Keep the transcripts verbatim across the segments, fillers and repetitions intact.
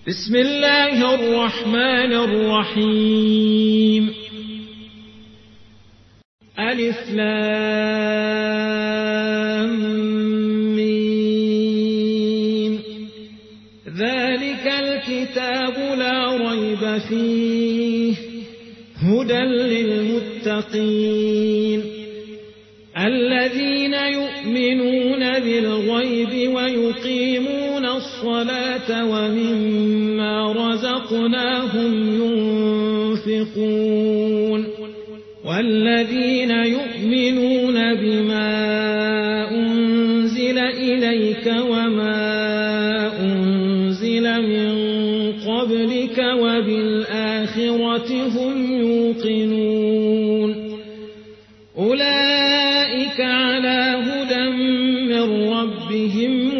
بسم الله الرحمن الرحيم. ألف لام ميم. ذلك الكتاب لا ريب فيه هدى للمتقين الذين يؤمنون بالغيب ويقيمون الصلاة ومما رزقناهم ينفقون والذين يؤمنون بما أنزل إليك وما أنزل من قبلك وبالآخرة هم يوقنون أولئك على هدى من ربهم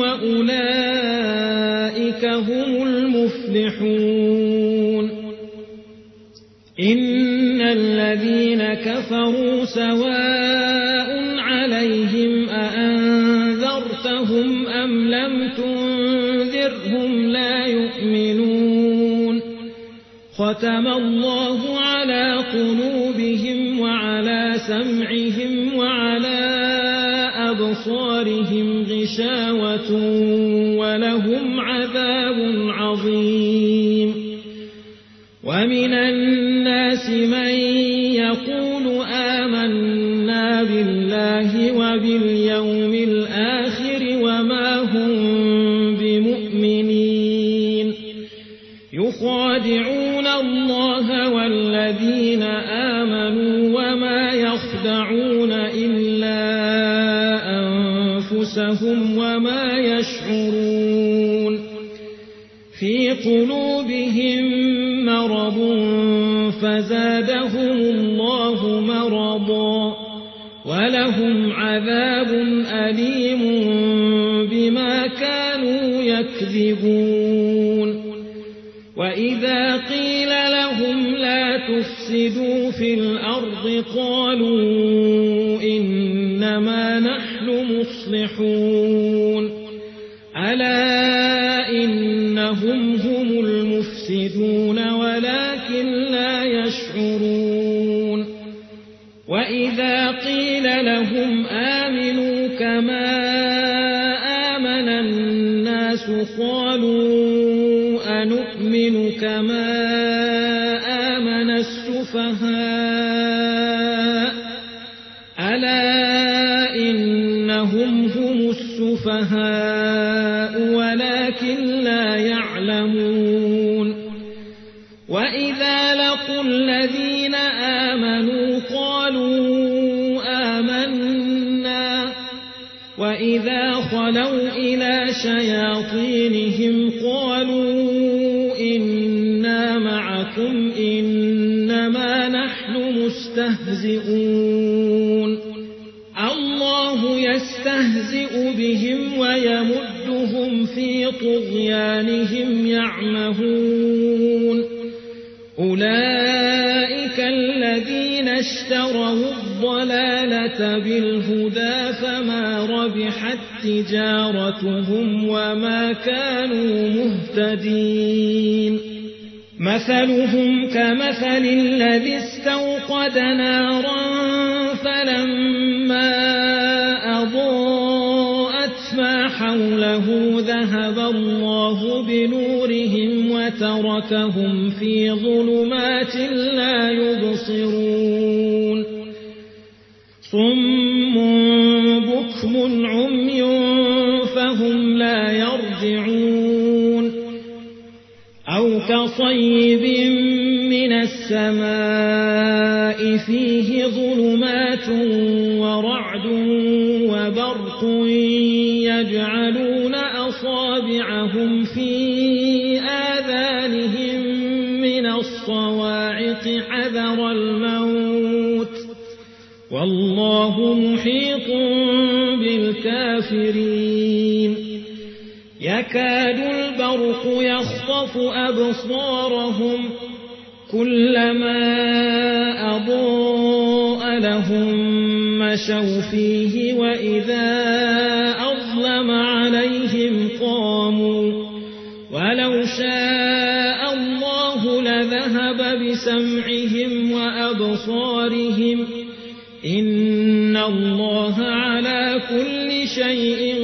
وأولئك هم المفلحون. إن الذين كفروا سواء عليهم أأنذرتهم أم لم تنذرهم لا يؤمنون. ختم الله على قلوبهم وعلى سمعهم وعلى أبصارهم غشاوة ولهم عذاب عظيم. ومن الناس من يقول آمنا بالله وباليوم الآخر وما هم بمؤمنين يخادعون الله والذين آمنوا وما يخدعون إلا أنفسهم وما يشعرون. في قلوبهم مرض فزادهم الله مرضا ولهم عذاب أليم بما كانوا يكذبون. وإذا قيل لهم لا تفسدوا في الأرض قالوا إنما نحن مصلحون ألا إنهم هم المفسدون ولكن لا يشعرون. وإذا قيل لهم آمنوا كما آمن الناس قالوا أنؤمن كما آمن السفهاء ألا إنهم هم السفهاء ولكن لا يعلمون. وإذا لقوا الذين آمنوا قالوا آمنا وإذا خلوا إلى شياطينهم قالوا إنا معكم إنما نحن مستهزئون. الله يستهزئ بهم ويمدهم في طغيانهم يعمهون. أولئك الذين اشتروا الضلالة بالهدى فما ربحت تجارتهم وما كانوا مهتدين. مثلهم كمثل الذي استوقد نارا فلما أضاءت ما حوله ذهب الله بنورهم وتركهم في ظلمات لا يبصرون. صم بكم عمي فهم لا يرجعون. أو كصيب من السماء فيه ظلمات ورعد وبرق يجعلون أصابعهم في آذانهم من الصواعق حذر الموت والله محيط بالكافرين. يكاد البرق يخطف أبصارهم كلما أضاء لهم مشوا فيه وإذا أظلم عليهم قاموا ولو شاء وذهب بسمعهم وأبصارهم إن الله على كل شيء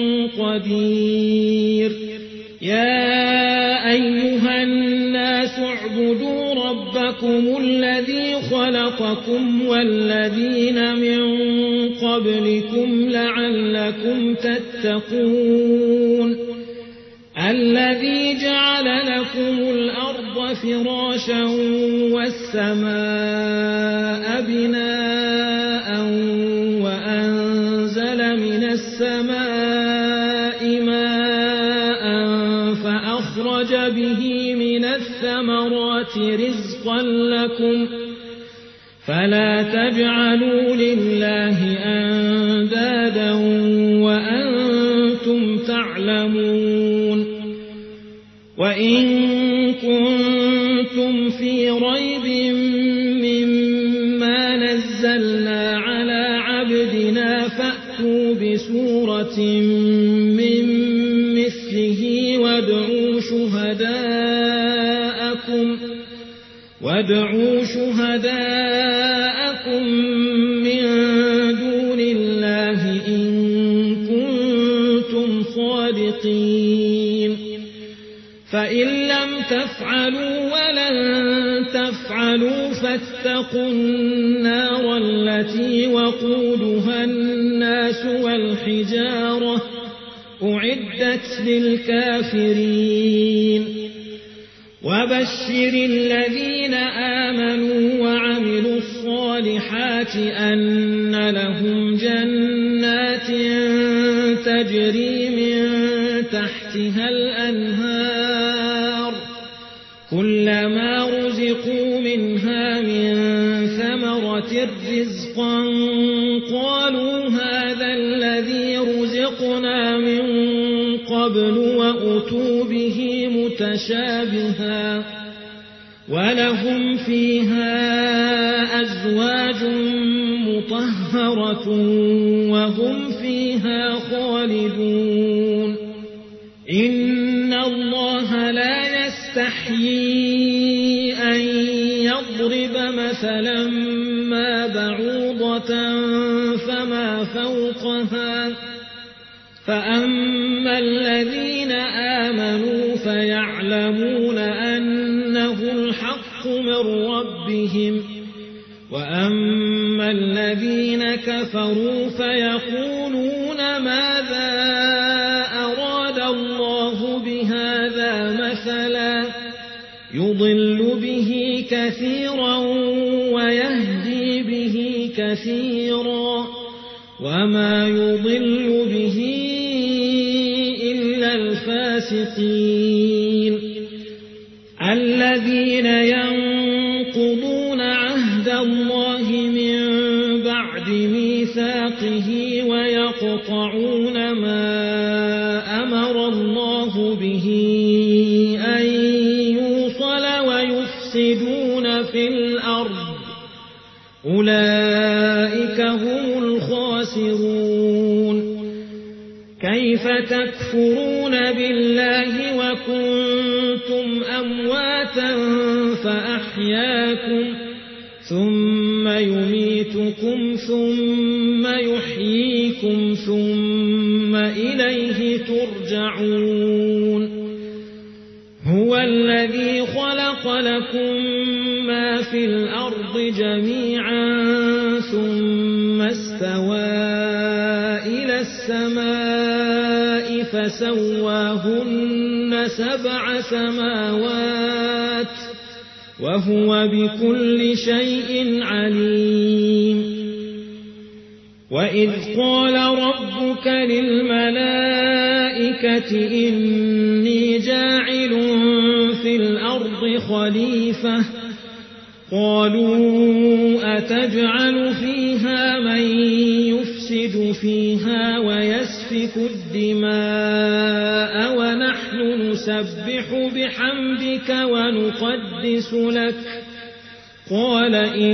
قدير يا أيها الناس اعبدوا ربكم الذي خلقكم والذين من قبلكم لعلكم تتقون الذي جعل لكم الأرض فراشا والسماء بناء وأنزل من السماء ماء فأخرج به من الثمرات رزقا لكم فلا تجعلوا لله أندادا وأنتم تعلمون وإن كنتم في ريب مما نزلنا على عبدنا فأتوا بسورة من مثله وادعوا شهداءكم وادعوا شهداءكم من دون الله إن كنتم صادقين فإن لم تفعلوا ولن تفعلوا فاتقوا النار التي وقودها الناس والحجارة أعدت للكافرين وبشر الذين آمنوا وعملوا الصالحات أن لهم جنات تجري من تحتها الأنهار كلما رزقوا منها من ثمرة رزقا قالوا هذا الذي رزقنا من قبل وأتوا به متشابها ولهم فيها أزواج مطهرة وهم فيها خالدون إن الله لا يستحيي أن يضرب مثلا ما بعوضة فما فوقها فأما الذين آمنوا فيعلمون أنه الحق من ربهم وأما الذين كفروا فيقولون ماذا أراد الله بهذا مثلا يضل به كثيرا ويهدي به كثيرا وما يضل به إلا الفاسقين الذين ينقضون عهد الله من بعد ميثاقه ويقطعون ما أمر الله به أن يوصل ويفسدون في الأرض أولئك هم الخاسرون كيف تكفرون بالله وكنتم أمواتا فأحياكم ثم يميتكم ثم يحييكم ثم إليه ترجعون هو الذي خلق لكم ما في الأرض جميعا ثم استوى إلى السماء فسواهن سبع سماوات وهو بكل شيء عليم وإذ قال ربك للملائكة إني جاعل في الأرض خليفة قالوا أتجعل فيها من يفسد فيها ويسفك الدماء ونحن نسبح بحمدك ونقدس لك قال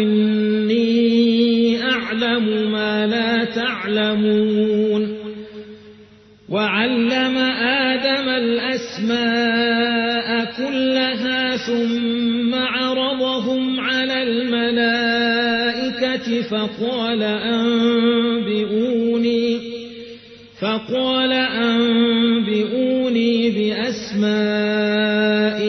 إني أعلم ما لا تعلمون وعلم آدم الأسماء كلها ثم بعضهم على الملائكة فقال أنبئوني فقال أنبئوني بأسماء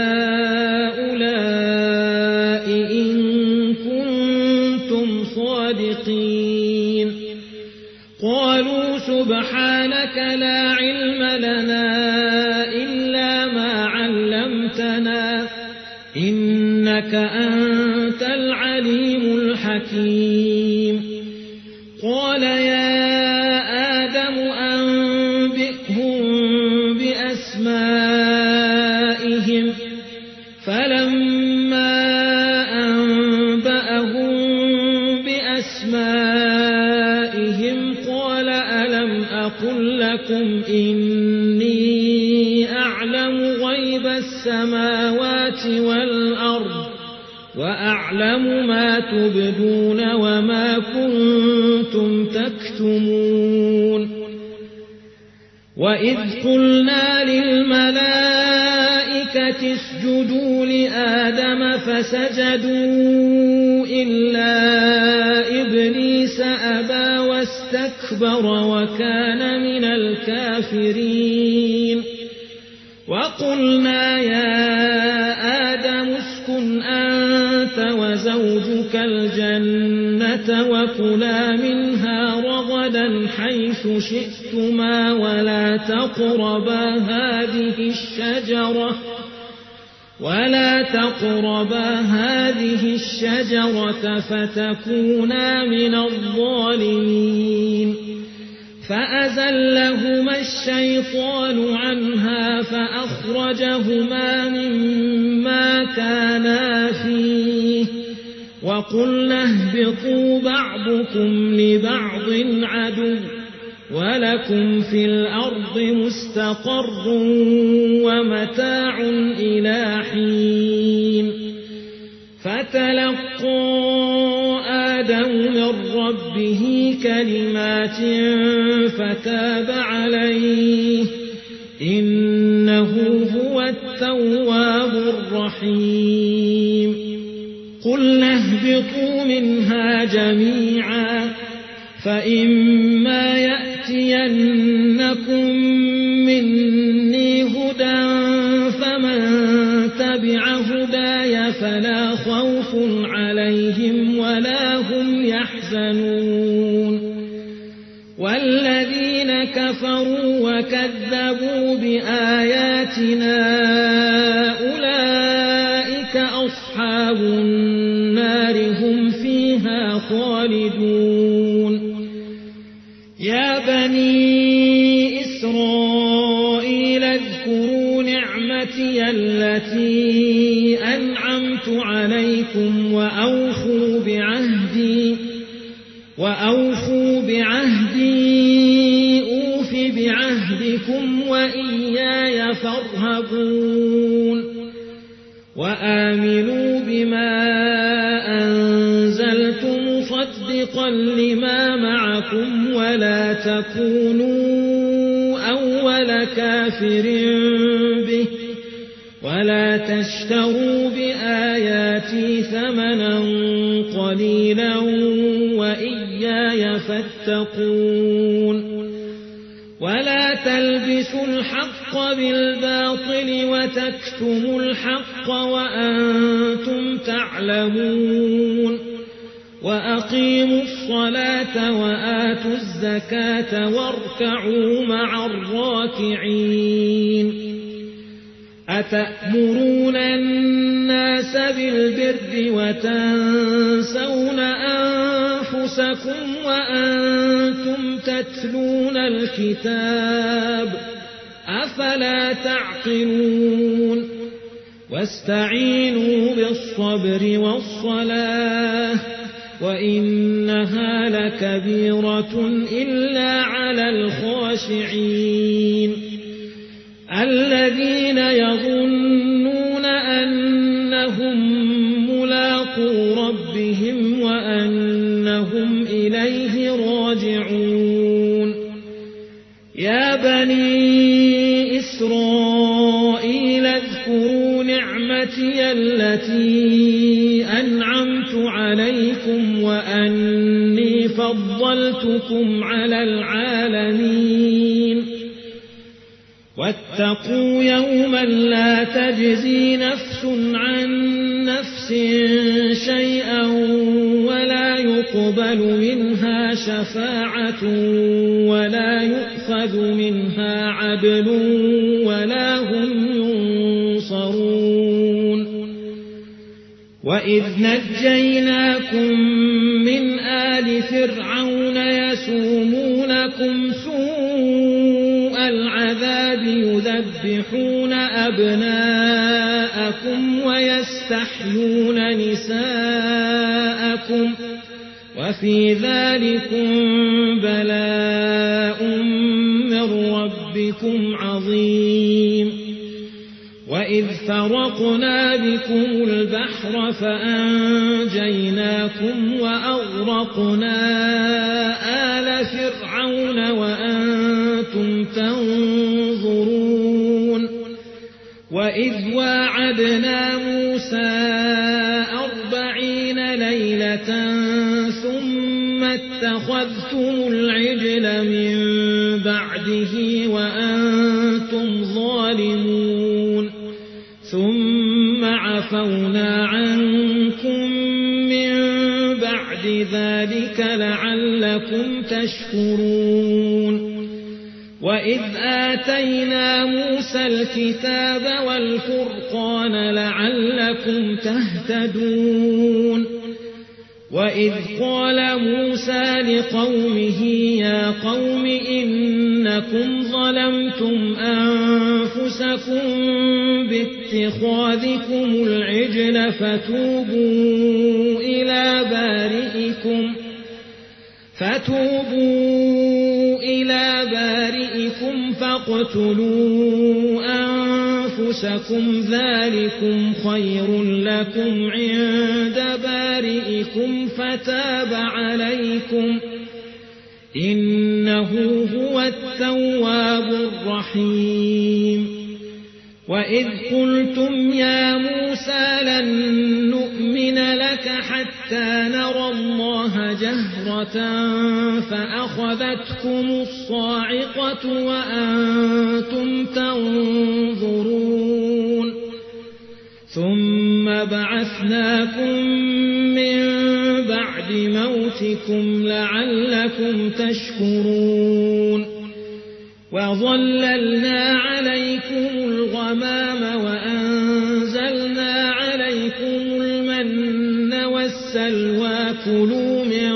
هؤلاء إن كنتم صادقين قالوا سبحانك لا علم لنا إلا ما علمتنا إنك أنت العليم الحكيم قال يا آدم أنبئهم بأسمائهم فلما أنبأهم بأسمائهم قال ألم أقل لكم إني أعلم غيب السماوات والأرض وأعلم ما تبدون وما كنتم تكتمون وإذ قلنا للملائكة اسجدوا لآدم فسجدوا إلا إبليس أبى واستكبر وكان من الكافرين وقلنا يا آدم اسكن أنت وزوجك الجنة وكلا منها رغدا حيث شئتما ولا تقربا هذه الشجرة ولا تقربا هذه الشجرة فتكونا من الظالمين فأزلهما الشيطان عنها فأخرجهما مما كانا فيه وقلنا اهبطوا بعضكم لبعض عدو ولكم في الأرض مستقر ومتاع إلى حين فتلقى آدم من ربه كلمات فتاب عليه إنه هو التواب الرحيم قلنا اهبطوا منها جميعا فإما يأتينكم مني هدى فمن تبع هداي فلا خوف عليهم ولا هم يحزنون والذين كفروا وكذبوا بآياتنا أولئك أصحاب النار هم فيها خالدون يا بني إسرائيل اذكروا نعمتي التي أنعمت عليكم وأوفوا بعهدي وأوفوا بعهدي أوف بعهدكم وإياي فارهبون وآمنوا بما أنزلت مصدقا لما معكم ولا تكونوا أول كافر به ولا تشتروا بآياتي ثمنا قليلا وإياي فاتقون ولا تلبسوا الحق بالباطل وتكتموا الحق وأنتم تعلمون وأقيموا الصلاة وآتوا الزكاة واركعوا مع الراكعين أتأمرون الناس بالبر وتنسون أنفسكم وأنتم تتلون الكتاب أفلا تعقلون واستعينوا بالصبر والصلاة وإنها لكبيرة إلا على الخاشعين الذين يظنون أنهم ملاقو ربهم وأنهم إليه راجعون يا بني إسرائيل اذكروا نعمتي التي أنعمت عليكم وأني فضلتكم على العالمين واتقوا يوما لا تجزي نفس عن نفس شيئا ولا يقبل منها شفاعة ولا يؤخذ منها عدل ولا هم ينصرون وإذ نجيناكم من آل فرعون يسومونكم سوء العذاب يذبحون أبناءكم ويستحيون نساءكم وفي ذلكم بلاء من ربكم عظيم وإذ فرقنا بكم البحر فأنجيناكم وأغرقنا آل فرعون وأنتم تنظرون وإذ واعدنا موسى أربعين ليلة ثم اتخذتم العجل من بعده وأنتم ظالمون ثم عفونا عنكم من بعد ذلك لعلكم تشكرون وإذ آتينا موسى الكتاب والفرقان لعلكم تهتدون وإذ قال موسى لقومه يا قوم إنكم ظلمتم أنفسكم باتخاذكم العجل فتوبوا إلى بارئكم فتوبوا إلى بارئكم فاقتلوا أنفسكم ذلكم خير لكم عند بارئكم فتاب عليكم إنه هو التواب الرحيم وإذ قلتم يا موسى لن نؤمن لك حتى نرى الله جهرة فأخذتكم الصاعقة وأنتم تنظرون ثم بعثناكم من بعد موتكم لعلكم تشكرون وظللنا عليكم الغمام وأنزلنا عليكم المن والسلوى كلوا من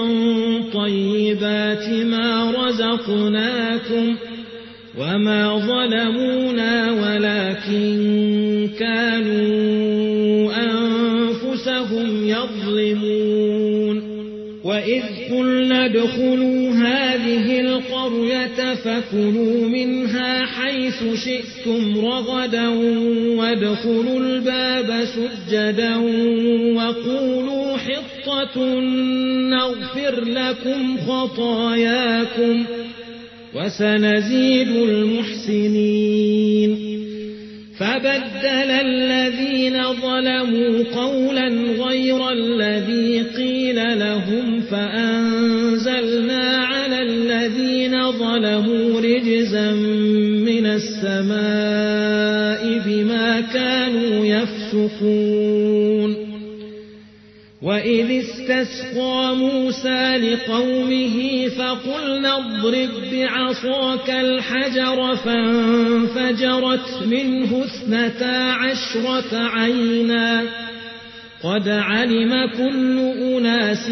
طيبات ما رزقناكم وما ظلمونا ولكن كانوا أنفسهم يظلمون وإذ قلنا ادخلوا هذه القرية فكلوا منها حيث شئتم رغدا وادخلوا الباب سجدا وقولوا حطة نغفر لكم خطاياكم وسنزيد المحسنين فبدل الذين ظلموا قولا غير الذي قيل لهم فأنزلنا على الذين ظلموا رجزا من السماء بما كانوا يفسقون وإذ استسقى موسى لقومه فقلنا اضرب بعصاك الحجر فانفجرت منه اثنتا عشرة عينا قد علم كل أناس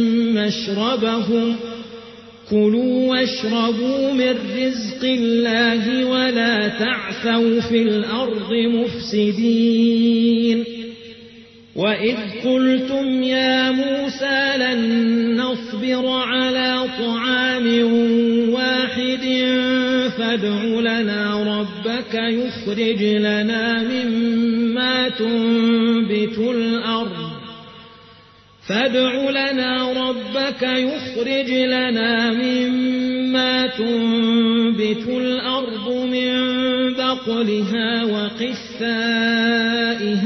مشربهم كلوا واشربوا من رزق الله ولا تعثوا في الأرض مفسدين وإذ قلتم يا موسى لن نصبر على طعام واحد فادع لنا ربك يخرج لنا مما تنبت الأرض فادع لنا ربك يخرج لنا مما تنبت الأرض من بقلها وقثائها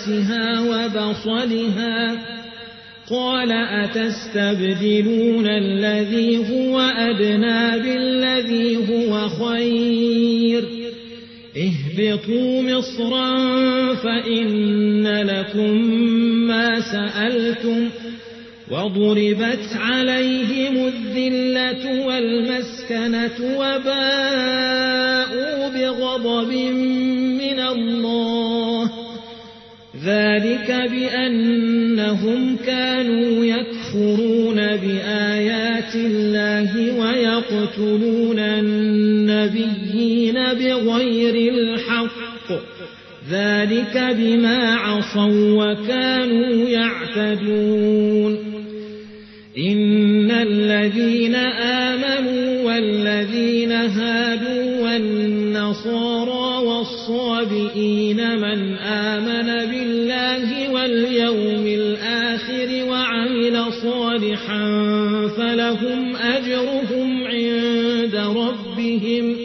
عدسها وبصلها قال أتستبدلون الذي هو أدنى بالذي هو خير اهبطوا مصرا فإن لكم ما سألتم وضربت عليهم الذلة والمسكنة وباءوا بغضب من الله ذلك بأنهم كانوا يكفرون بآيات الله ويقتلون النبيين بغير الحق ذلك بما عصوا وكانوا يعتدون إن الذين آمنوا والذين هادوا والنصارى والصابئين من آمن بالله واليوم الآخر وعمل صالحا فلهم أجرهم عند ربهم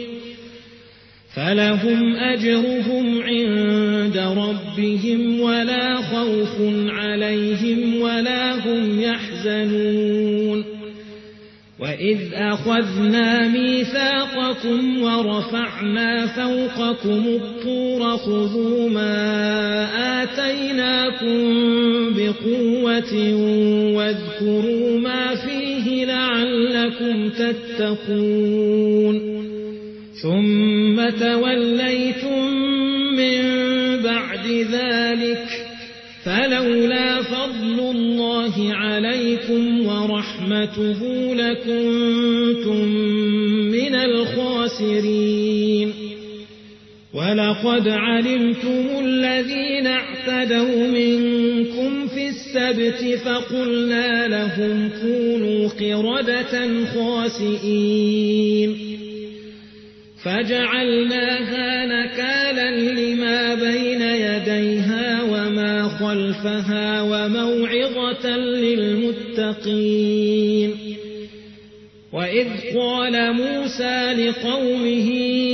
فلهم أجرهم عند ربهم ولا خوف عليهم ولا هم يحزنون وإذ أخذنا ميثاقكم ورفعنا فوقكم الطور خذوا ما آتيناكم بقوة واذكروا ما فيه لعلكم تتقون ثم توليتم من بعد ذلك فلولا فضل الله عليكم ورحمته لكنتم من الخاسرين ولقد علمتم الذين اعتدوا منكم في السبت فقلنا لهم كونوا قردة خاسئين فجعلناها نكالا لما بين يديها وما خلفها وموعظة للمتقين وإذ قال موسى لقومه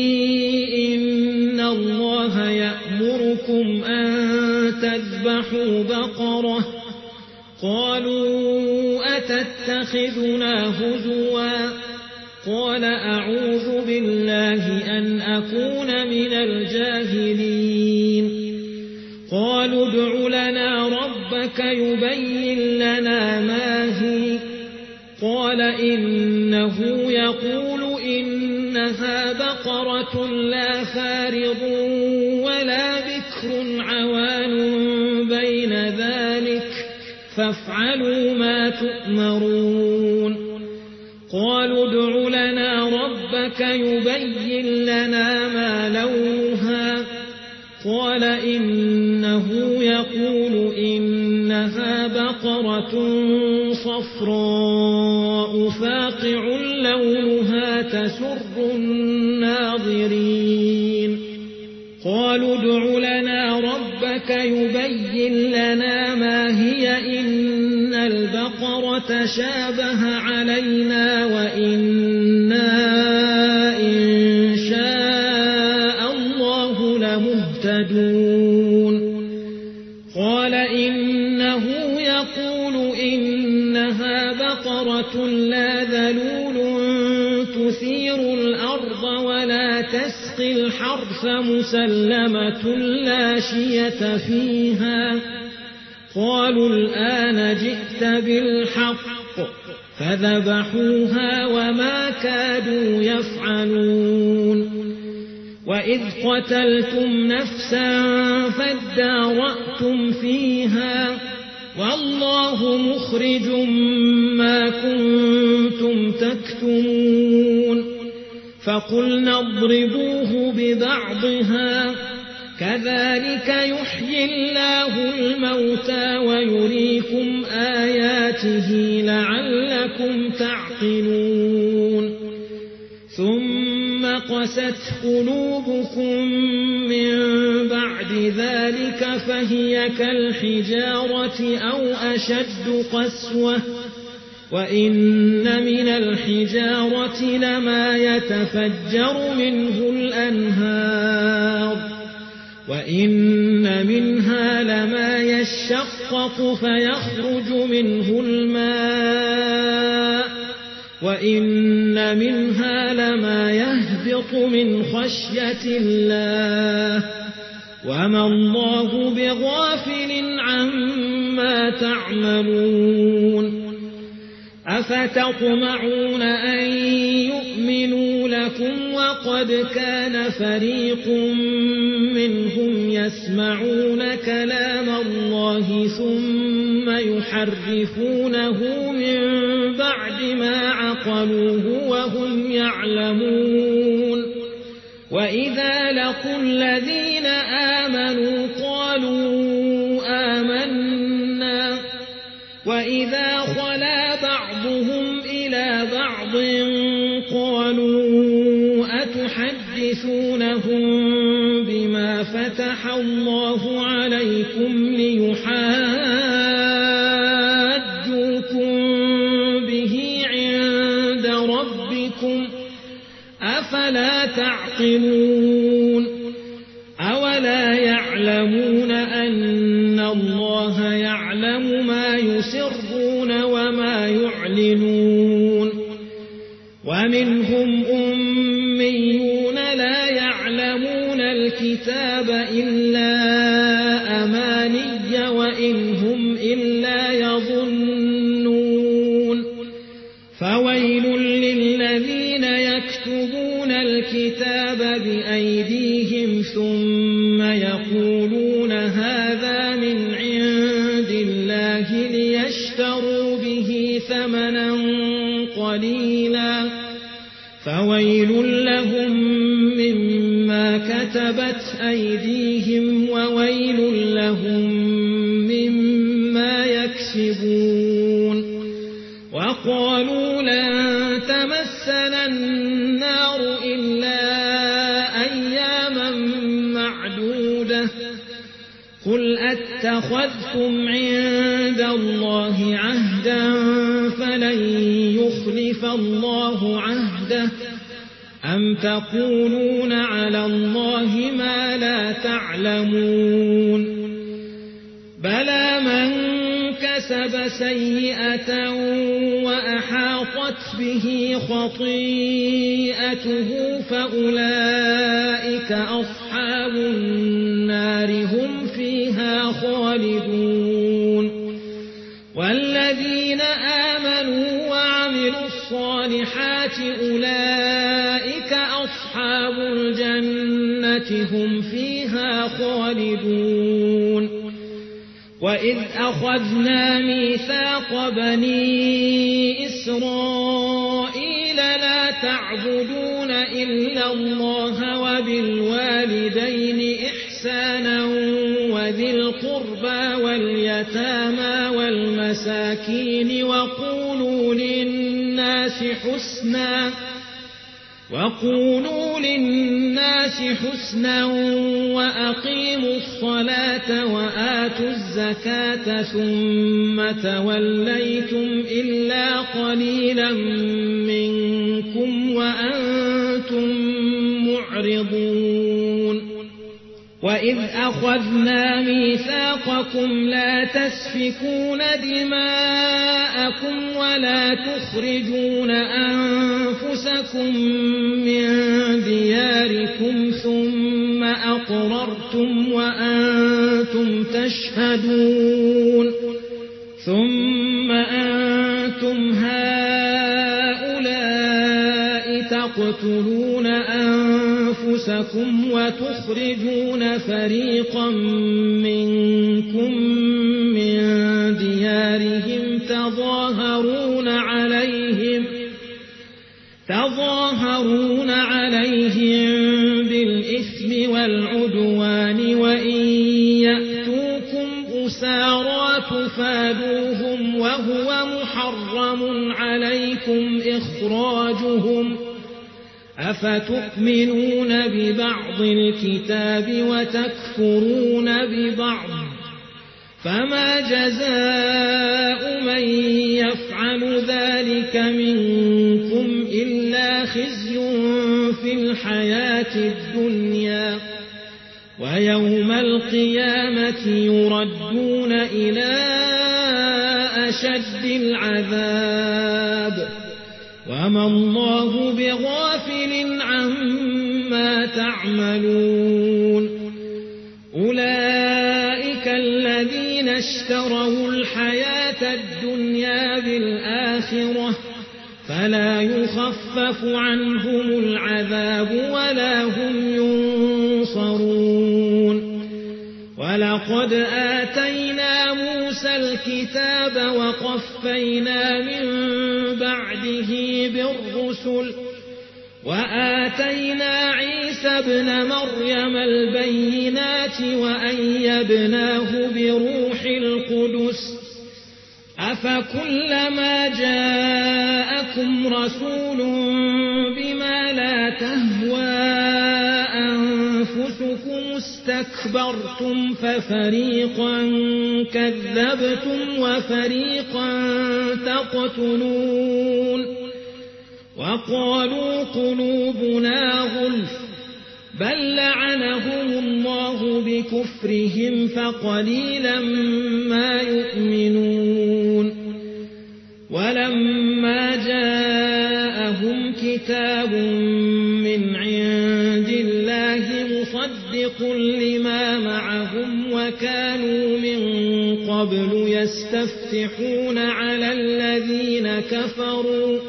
إن الله يأمركم أن تذبحوا بقرة قالوا أتتخذنا هزوا قال أعوذ بالله أن أكون من الجاهلين قالوا ادع لنا ربك يبين لنا ما هي قال إنه يقول إنها بقرة لا فارض ولا بكر عوان بين ذلك فافعلوا ما تؤمرون قالوا ادع لنا ربك يبين لنا ما لونها قال إنه يقول إنها بقرة صفراء فاقع لونها تسر الناظرين قالوا ادع لنا ربك يبين لنا ما هي إن البقرة شابه علينا وإنا إن شاء الله لمهتدون قال إنه يقول إنها بقرة لا ذلول تثير الأرض ولا تسقي الحرث مسلمة لا شية فيها قالوا الآن جئت بالحق فذبحوها وما كادوا يفعلون وإذ قتلتم نفسا فادارأتم فيها والله مخرج ما كنتم تكتمون فقلنا اضربوه ببعضها كذلك يحيي الله الموتى ويريكم آياته لعلكم تعقلون ثم قست قلوبكم من بعد ذلك فهي كالحجارة أو أشد قسوة وإن من الحجارة لما يتفجر منه الأنهار وإن منها لما يشقق فيخرج منه الماء وإن منها لما يهبط من خشية الله وما الله بغافل عما تعملون أفتطمعون أن يؤمنوا لكم وقد كان فريق منهم يسمعون كلام الله ثم يحرفونه من بعد ما عقلوه وهم يعلمون وإذا لقوا الذين آمنوا قالوا آمنا وإذا خلا بعضهم إلى بعض قالوا أتحدثونهم بما فتح الله عليكم ليحاجوكم به عند ربكم أفلا تعقلون أولا يعلمون أن الله يعلم ما يسرون وما يعلنون ومنهم أميون لا يعلمون الكتاب إلا أماني وإن هم إلا يظنون فويل للذين يكتبون الكتاب بأيديهم ثم يقولون هذا من عند الله ليشتروا به ثمنا قليلا فويل لهم مما كتبت أيديهم وويل لهم مما يكسبون وقالوا لن تمسنا النار إلا أياما معدودة قل أتخذتم عند الله عهدا فلن يخلف الله عهده أم تقولون على الله ما لا تعلمون بلى من كسب سيئة وأحاطت به خطيئته فأولئك أصحاب النار هم فيها خالدون والذين آمنوا وعملوا الصالحات أولئك أصحاب الجنة هم فيها خالدون وإذ أخذنا ميثاق بني إسرائيل لا تعبدون إلا الله وبالوالدين إحسانا وذي القربى واليتامى والمساكين وقولوا للناس حسنا وقولوا للناس حسنا وأقيموا الصلاة وآتوا الزكاة ثم توليتم إلا قليلا منكم وأنتم معرضون وإذ أخذنا ميثاقكم لا تسفكون دماءكم ولا تخرجون أنفسكم من دياركم ثم أقررتم وأنتم تشهدون ثم أنتم هؤلاء تقتلون أنفسكم وتخرجون فريقا منكم من ديارهم تظاهرون عليهم تظاهرون عليهم بالإثم والعدوان وإن يأتوكم أسارى تفادوهم وهو محرم عليكم إخراجهم أفتؤمنون ببعض الكتاب وتكفرون ببعض فما جزاء من يفعل ذلك منكم إلا خزي في الحياة الدنيا ويوم القيامة يردون إلى أشد العذاب وما الله بغافل عما تعملون أولئك الذين اشتروا الحياة الدنيا بالآخرة فلا يخفف عنهم العذاب ولا هم ينصرون ولقد آتينا موسى الكتاب وقفينا من بعده بالرسل وآتينا عيسى ابن مريم البينات وأيدناه بروح القدس أفكلما جاءكم رسول بما لا تهوى أنفسكم استكبرتم ففريقا كذبتم وفريقا تقتلون وقالوا قلوبنا غلف بل لعنهم الله بكفرهم فقليلا ما يؤمنون ولما جاءهم كتاب من عند الله مصدق لما معهم وكانوا من قبل يستفتحون على الذين كفروا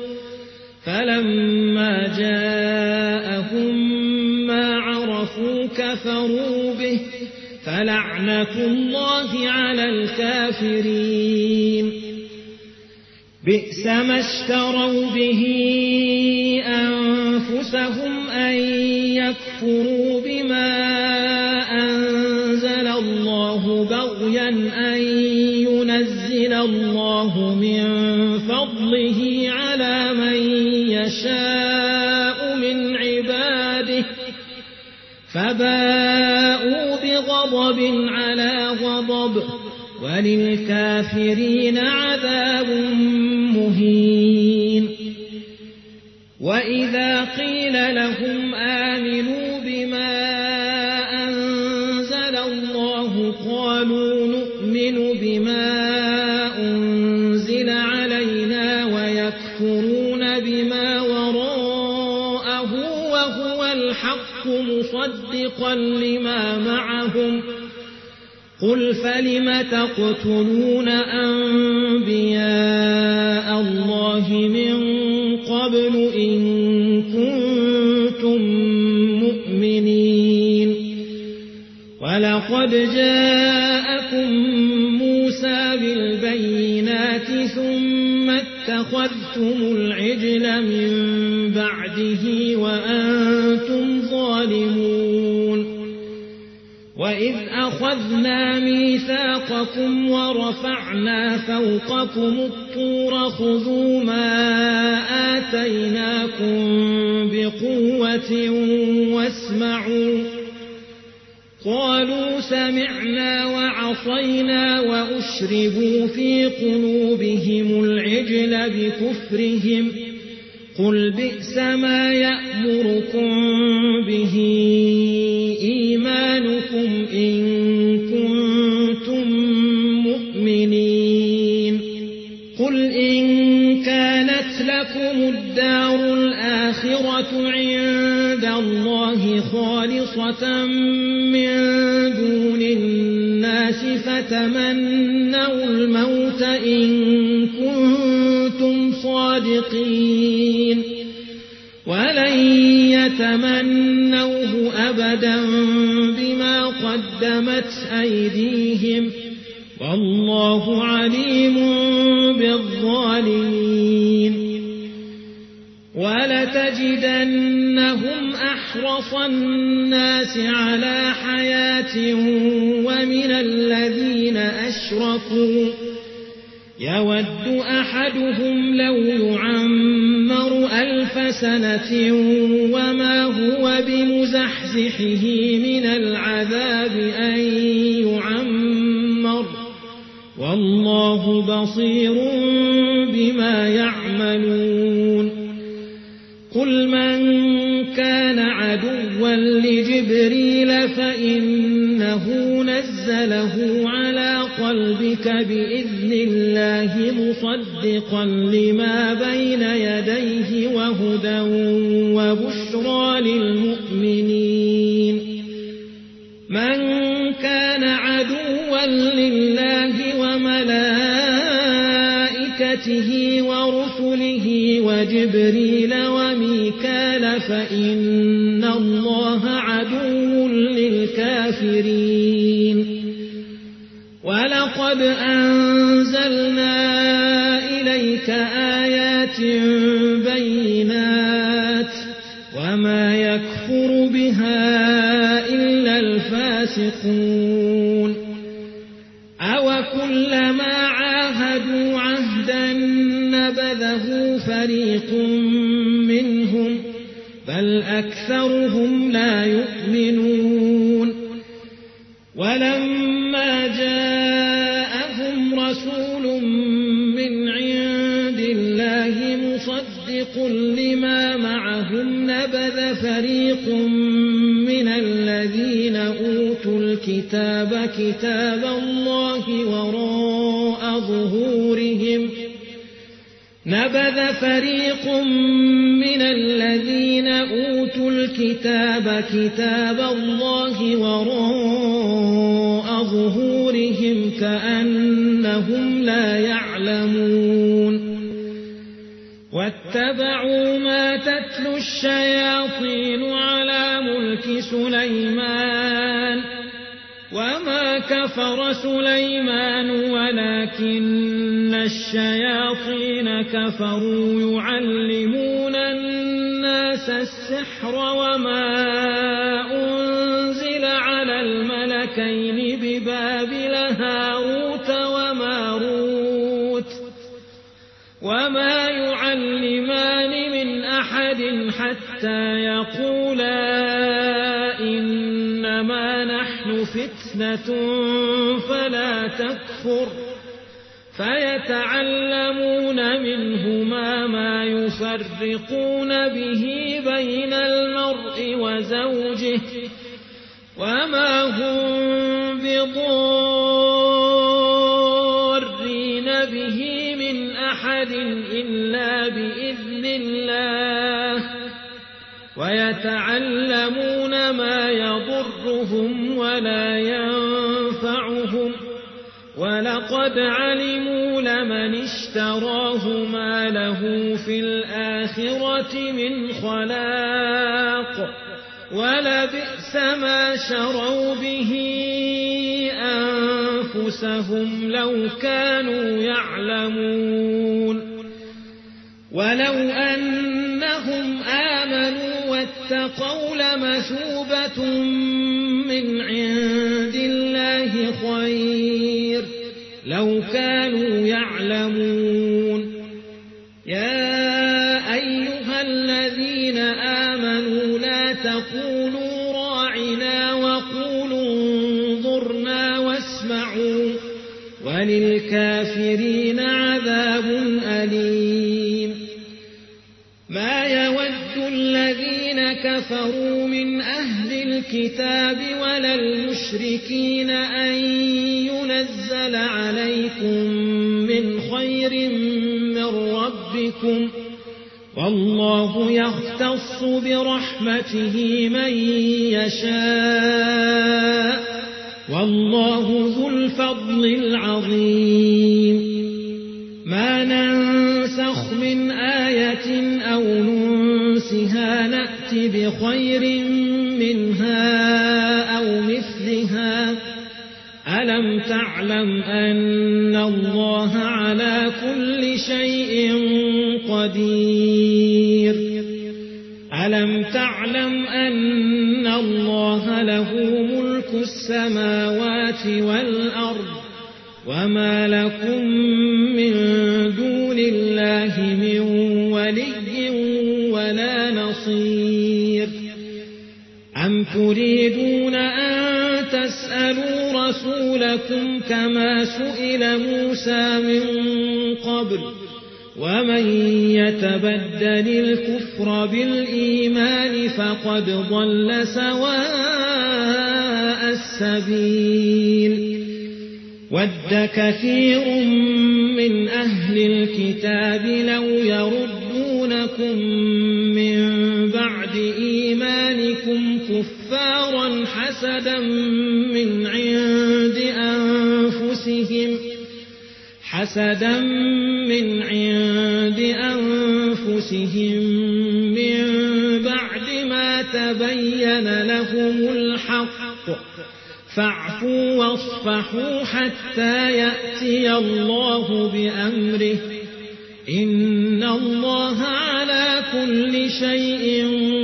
فلما جاءهم ما عرفوا كفروا به فلعنة الله على الكافرين بئس ما اشتروا به أنفسهم أن يكفروا بما أنزل الله بغيا أن ينزل الله من فضله على من يشاء من عباده فباءوا بغضب على غضب وللكافرين عذاب مهين وإذا قيل لهم آمنوا بما أنزل الله قالوا نؤمن بما أنزل علينا ويكفرون بما وراءه وهو الحق مصدقا لما معهم قل فلم تقتلون أنبياء الله من قبل إن كنتم مؤمنين ولقد جاءكم موسى بالبينات ثم اتخذتم العجل من بعده وأنتم ظالمون وإذ أخذنا ميثاقكم ورفعنا فوقكم الطور خذوا ما آتيناكم بقوة واسمعوا قالوا سمعنا وعصينا وأشربوا في قلوبهم العجل بكفرهم قل بئس ما يأمركم به إيمانكم إن كنتم مؤمنين قل إن كانت لكم الدار الآخرة عند الله خالصة من دون الناس فتمنوا الموت إن كنتم صادقين ولن يتمنوه أبدا بما قدمت أيديهم والله عليم بالظالمين ولتجدنهم أحرص الناس على حياة ومن الذين أشركوا يود أحدهم لو يعمر ألف سنة وما هو بمزحزحه من العذاب أن يعمر والله بصير بما يعملون قل من كان عدوا عدوا لجبريل فإنه نزله على قلبك بإذن الله مصدقا لما بين يديه وهدى وبشرى للمؤمنين من كان عدوا لله وملائكته ورسله وجبريل وميكال فإن الله عدو للكافرين ولقد أنزلنا إليك آيات بينات وما يكفر بها إلا الفاسقون أو كلما عاهدوا عهدا نبذه فريق منهم بل أكثرهم لا يؤمنون ولما جاءهم رسول من عند الله مصدق لما معهم نبذ فريق من الذين أوتوا الكتاب كتاب الله وراء ظهورهم نبذ فريق من الذين أوتوا الكتاب كتاب الله وراء ظهورهم كأنهم لا يعلمون واتبعوا ما تتلو الشياطين على ملك سليمان وما كفر سليمان ولكن الشياطين كفروا يعلمون الناس السحر وما أنزل على الملكين ببابل هاروت وماروت وما يعلمان من أحد حتى يقولا إنما نحن فتنة فلا تكفر فيتعلمون منهما ما يفرقون به بين المرء وزوجه وما هم بضارين به من أحد إلا بإذن الله ويتعلمون ما يضرهم ولا ينفعهم ولقد علموا لمن اشتراه ما له في الآخرة من خلاق ولبئس ما شروا به أنفسهم لو كانوا يعلمون ولو أنهم آمنوا واتقوا لمثوبة من عند الله خير لو كانوا يعلمون يا أيها الذين آمنوا لا تقولوا راعنا وقولوا انظرنا واسمعوا وللكافرين عذاب أليم ما يود الذين كفروا من أهل الكتاب ولا المشركين أن ينزل عليكم من خير من ربكم والله يختص برحمته من يشاء والله ذو الفضل العظيم ما ننسخ من آية أو ننسها نأت بخير منها أو مثلها ألم تعلم أن الله على كل شيء قدير ألم تعلم أن الله له ملك السماوات والأرض وما لكم من دون الله من ولي ولا نصير أم تريدون أن تسألوا رسولكم كما سئل موسى من قبل ومن يتبدل الكفر بالإيمان فقد ضل سواء السبيل ود كثير من أهل الكتاب لو يردونكم من بعد إيمانكم كفارا حسدا من عند أنفسهم حسدا من عند أنفسهم من بعد ما تبين لهم الحق فاعفوا واصفحوا حتى يأتي الله بأمره إن الله على كل شيء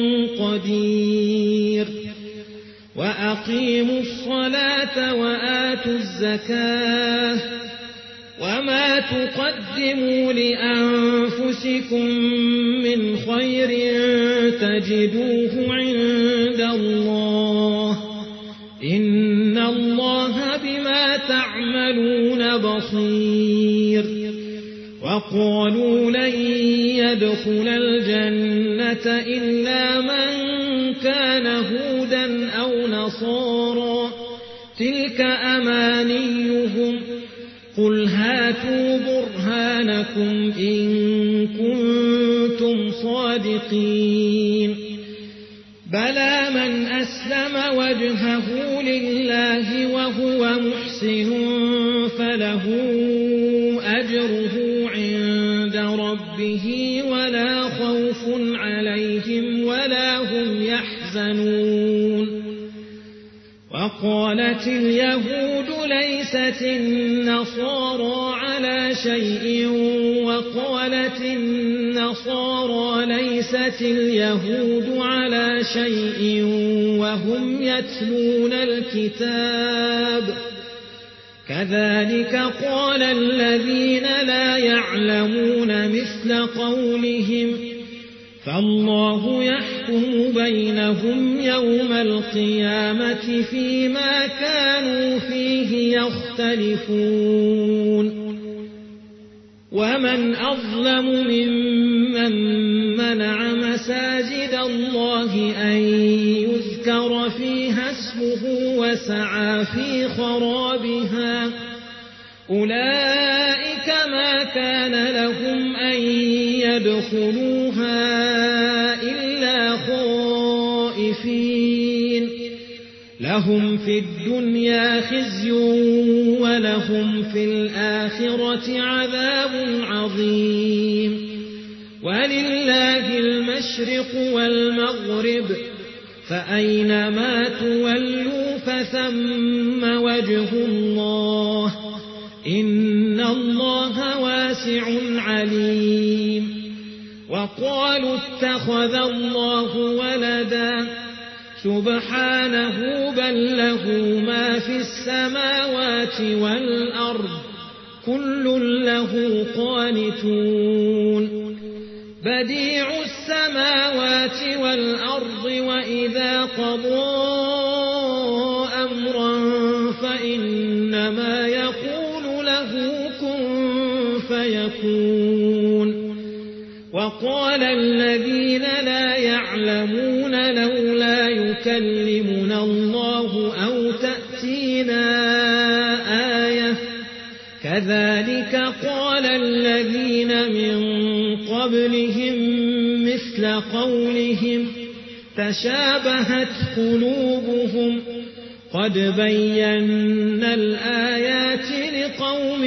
قدير وأقيموا الصلاة وآتوا الزكاة وما تقدموا لأنفسكم من خير تجدوه عند الله إن الله بما تعملون بصير وقالوا لن يدخل الجنة إلا من كان هودا أو نصارى تلك أمانيهم قل هاتوا برهانكم إن كنتم صادقين بلى من أسلم وجهه لله وهو محسن فله أجره عند ربه ولا خوف عليهم ولا هم يحزنون وقالت اليهود ليست النصارى على شيء وقالت النصارى ليست اليهود على شيء وهم يتلون الكتاب كذلك قال الذين لا يعلمون مثل قولهم فالله يحكم بينهم يوم القيامة فيما كانوا فيه يختلفون ومن أظلم ممن منع مساجد الله أن يذكر فيها اسمه وسعى في خرابها أولئك ما كان لهم أن يدخلوها إلا خائفين لهم في الدنيا خزي ولهم في الآخرة عذاب عظيم ولله المشرق والمغرب فأينما تولوا فثم وجه الله إن الله واسع عليم وقالوا اتخذ الله ولدا سبحانه بل له ما في السماوات والأرض كل له قانتون بديع السماوات والأرض وإذا قضى أمرا فإنما يقول له كن فيكون وقال الذين لا يعلمون لولا يكلمنا الله أو تأتينا آية كذلك قال الذين من قبلهم مثل قولهم تشابهت قلوبهم قد بينا الآيات لقوم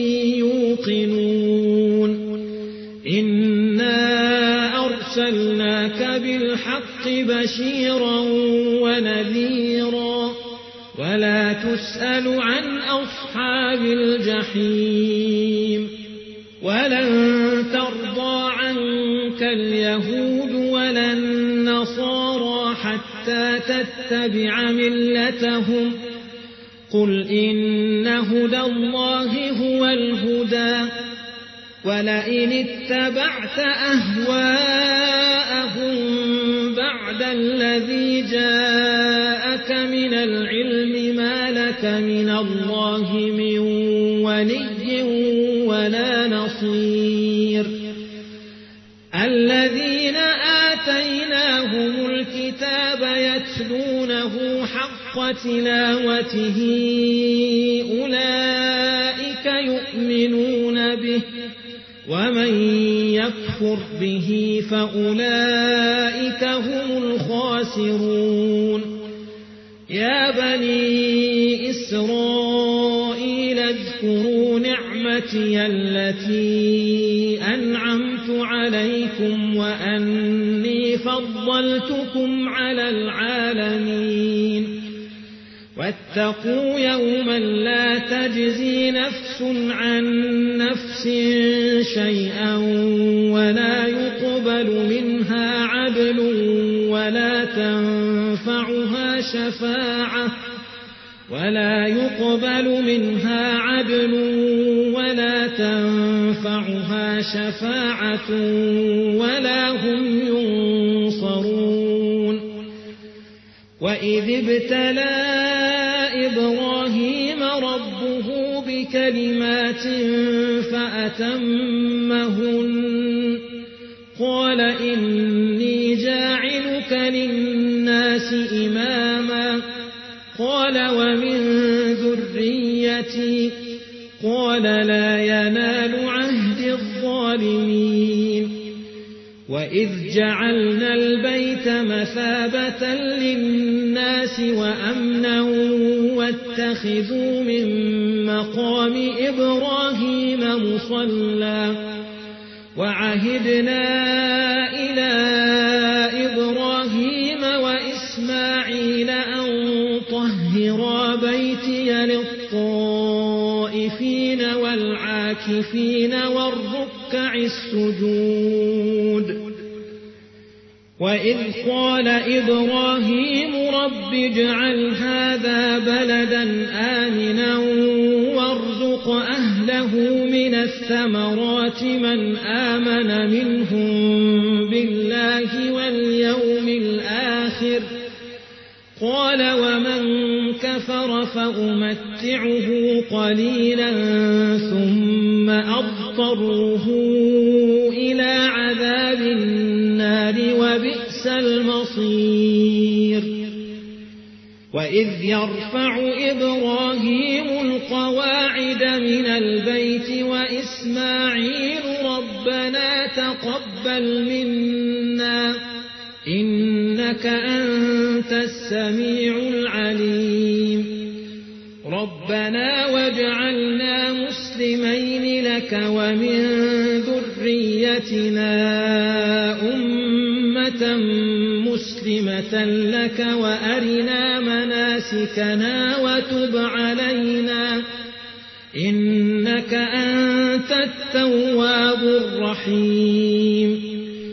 يوقنون إنا أرسلناك بالحق بشيرا ونذيرا ولا تسأل عن أصحاب الجحيم ولن ترضى عنك اليهود ولا النصارى حتى تتبع ملتهم قل إن هدى الله هو الهدى ولئن اتبعت أهواءهم بعد الذي جاءك من العلم ما لك من الله من ولي ولا نصير حق تلاوته أولئك يؤمنون به ومن يكفر به فأولئك هم الخاسرون يا بني إسرائيل اذكروا نعمتي التي أنعمت عليكم وأني فضلتكم على العالمين واتقوا يوما لا تجزي نفس عن نفس شيئا ولا يقبل منها عدل ولا تنفعها شفاعة ولا يقبل منها عدل ولا تنفعها شفاعة ولا هم ينصرون وإذ ابتلى إبراهيم ربه بكلمات فأتمهن قال إني جاعلك للناس إماما قال ومن ذريتي قال لا ينال عهد الظالمين وإذ جعلنا البيت مثابة للناس وأمنا واتخذوا من مقام إبراهيم مصلى وعهدنا إلى إبراهيم وإسماعيل أن طهرا بيتي للطائفين والعاكفين والركع السجود وإذ قال إبراهيم رب اجعل هذا بلدا آمنا وارزق أهله من الثمرات من آمن منهم بالله واليوم الآخر قال ومن كفر فأمتعه قليلا ثم أضطره إلى عذاب النار وبئس المصير وإذ يرفع إبراهيم القواعد من البيت وإسماعيل ربنا تقبل منا إنك أنت السميع العليم ربنا واجعلنا مسلمين لك ومن ذريتنا أمة مسلمة لك وأرنا مناسكنا وتب علينا إنك أنت التواب الرحيم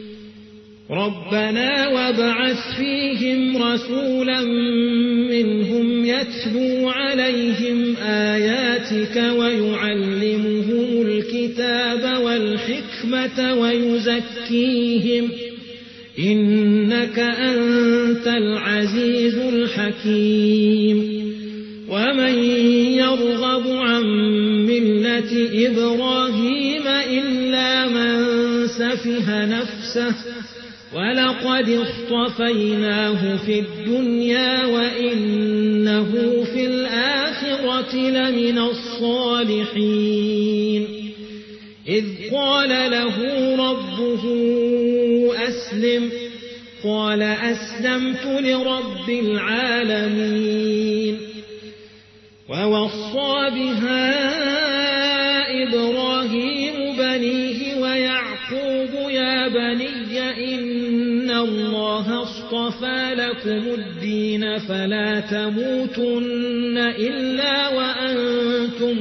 ربنا وابعث فيهم رسولا منهم يتلو عليهم آياتك ويعلمهم الكتاب والحكمة ويزكيهم إنك أنت العزيز الحكيم ومن يرغب عن ملة إبراهيم إلا من سفه نفسه ولقد اصطفيناه في الدنيا وإنه في الآخرة لمن الصالحين إذ قال له ربه أسلم قال أسلمت لرب العالمين ووصى بها إبراهيم بنيه ويعقوب يا بني إن الله اصطفى لكم الدين فلا تموتن إلا وأنتم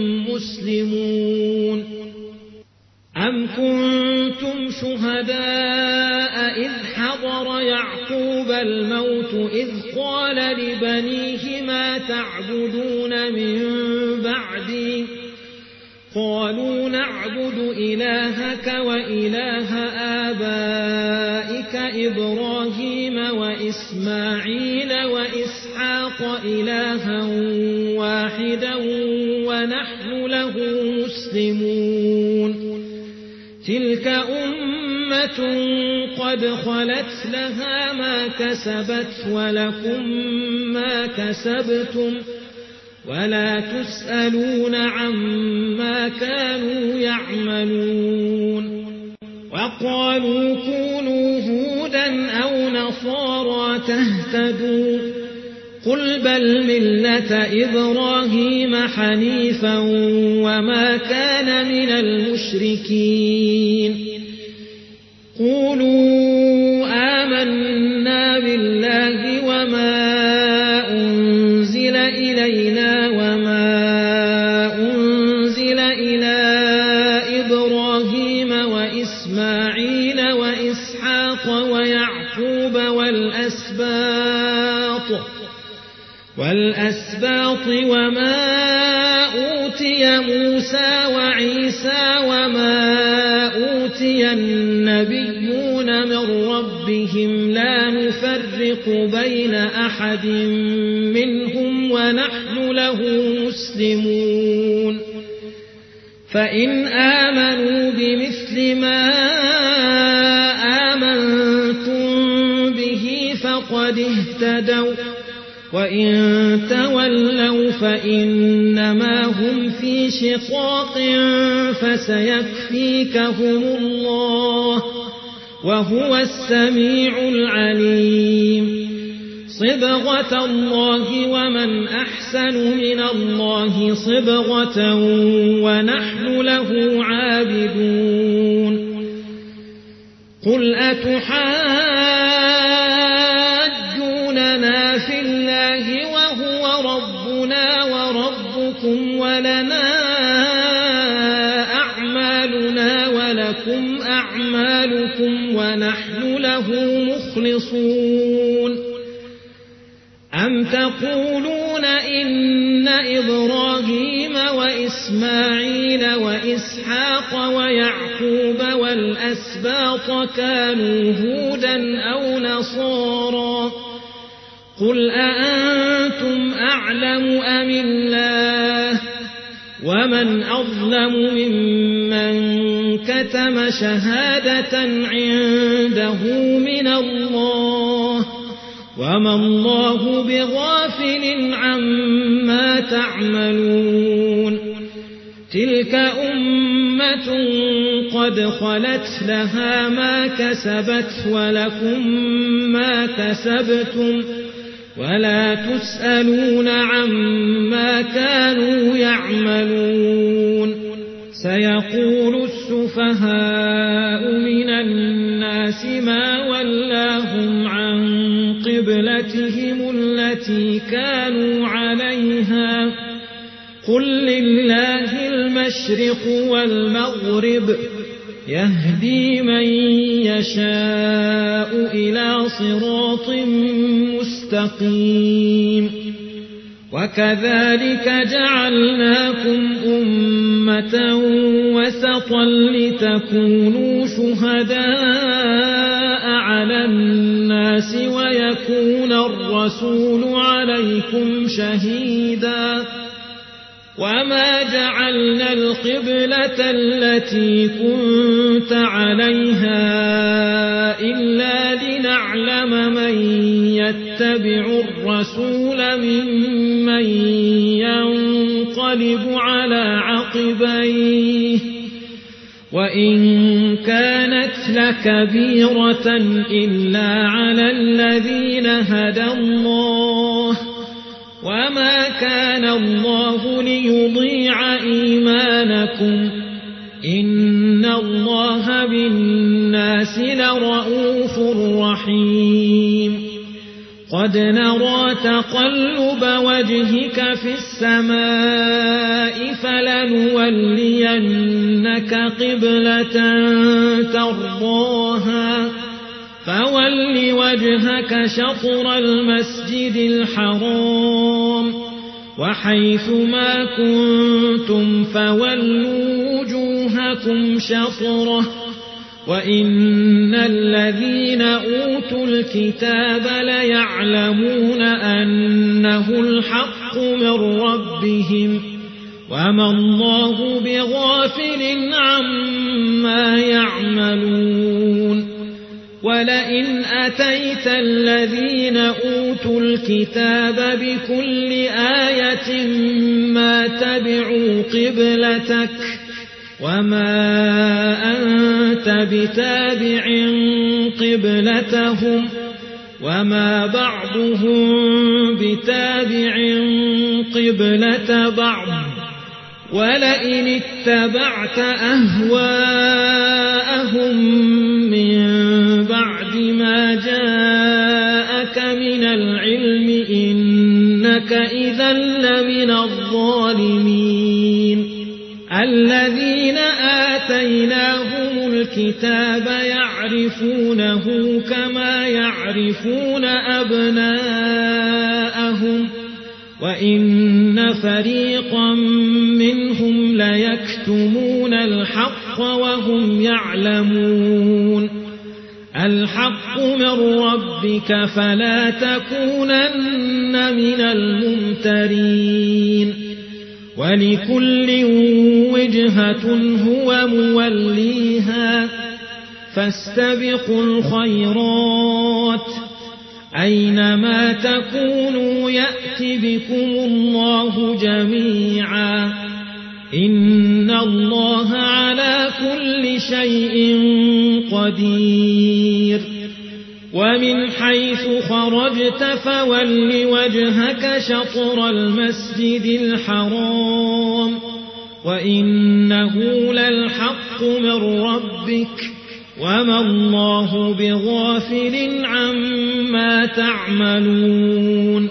مسلمون أم كنتم شهداء إذ حضر يعقوب الموت إذ قال لبنيه ما تعبدون من بعدي قالوا نعبد إلهك وإله آبائك إبراهيم وإسماعيل وإسحاق إلها واحدا ونحن له مسلمون تلك أمة أمة قد خلت لها ما كسبت ولكم ما كسبتم ولا تسألون عما كانوا يعملون وقالوا كونوا هودا أو نصارى تهتدوا قل بل ملة إبراهيم حنيفا وما كان من المشركين قولوا آمنا بالله وما أنزل إلينا وما أنزل إلى إبراهيم وإسماعيل وإسحاق ويعقوب والأسباط والأسباط وما أوتي موسى وعيسى وما أوتي النبيون من ربهم لا نفرق بين أحد منهم ونحن له مسلمون فإن آمنوا بمثل ما آمنتم به فقد اهتدوا وإن تولوا فإنما هم في شقاق فسيكفيكهم الله وهو السميع العليم صبغة الله ومن أحسن من الله صبغة ونحن له عابدون قل أتحاجوننا في الله وهو ربنا وربكم ولنا أعمالنا ولكم أعمالكم ونحن له مخلصون أم تقولون إن إبراهيم وإسماعيل وإسحاق ويعقوب والأسباط كانوا هودا أو نصارى قل أأنتم أعلم أم الله ومن أظلم ممن كتم شهادة عنده من الله وما الله بغافل عما تعملون تلك أمة قد خلت لها ما كسبت ولكم ما كسبتم ولا تسألون عما كانوا يعملون سيقول السفهاء من الناس ما ولاهم عن قبلتهم التي كانوا عليها قل لله المشرق والمغرب يهدي من يشاء إلى صراط مستقيم وكذلك جعلناكم أمة وسطا لتكونوا شهداء على الناس ويكون الرسول عليكم شهيدا وما جعلنا القبلة التي كنت عليها إلا لنعلم من يتبع الرسول ممن ينقلب على عقبيه وإن كانت لكبيرة إلا على الذين هدى الله وما كان الله ليضيع إيمانكم إن الله بالناس لرؤوف رحيم قد نرى تقلب وجهك في السماء فلنولينك قبلة ترضاها فول وجهك شطر المسجد الحرام وحيث ما كنتم فولوا وجوهكم شطره وإن الذين أوتوا الكتاب ليعلمون أنه الحق من ربهم وما الله بغافل عما يعملون ولئن أتيت الذين أوتوا الكتاب بكل آية ما تبعوا قبلتك وما أنت بتابع قبلتهم وما بعضهم بتابع قبلة بعض ولئن اتبعت أهواءهم من بعد ما جاءك من العلم إنك إذا لمن الظالمين الذين آتيناهم الكتاب يعرفونه كما يعرفون أبناءهم وإن فريقا منهم ليكتمون الحق وهم يعلمون الحق من ربك فلا تكونن من الممترين ولكل وجهة هو موليها فاستبقوا الخيرات أينما تكونوا يأت بكم الله جميعا إن الله على كل شيء قدير ومن حيث خرجت فول وجهك شطر المسجد الحرام وإنه للحق من ربك وما الله بغافل عما تعملون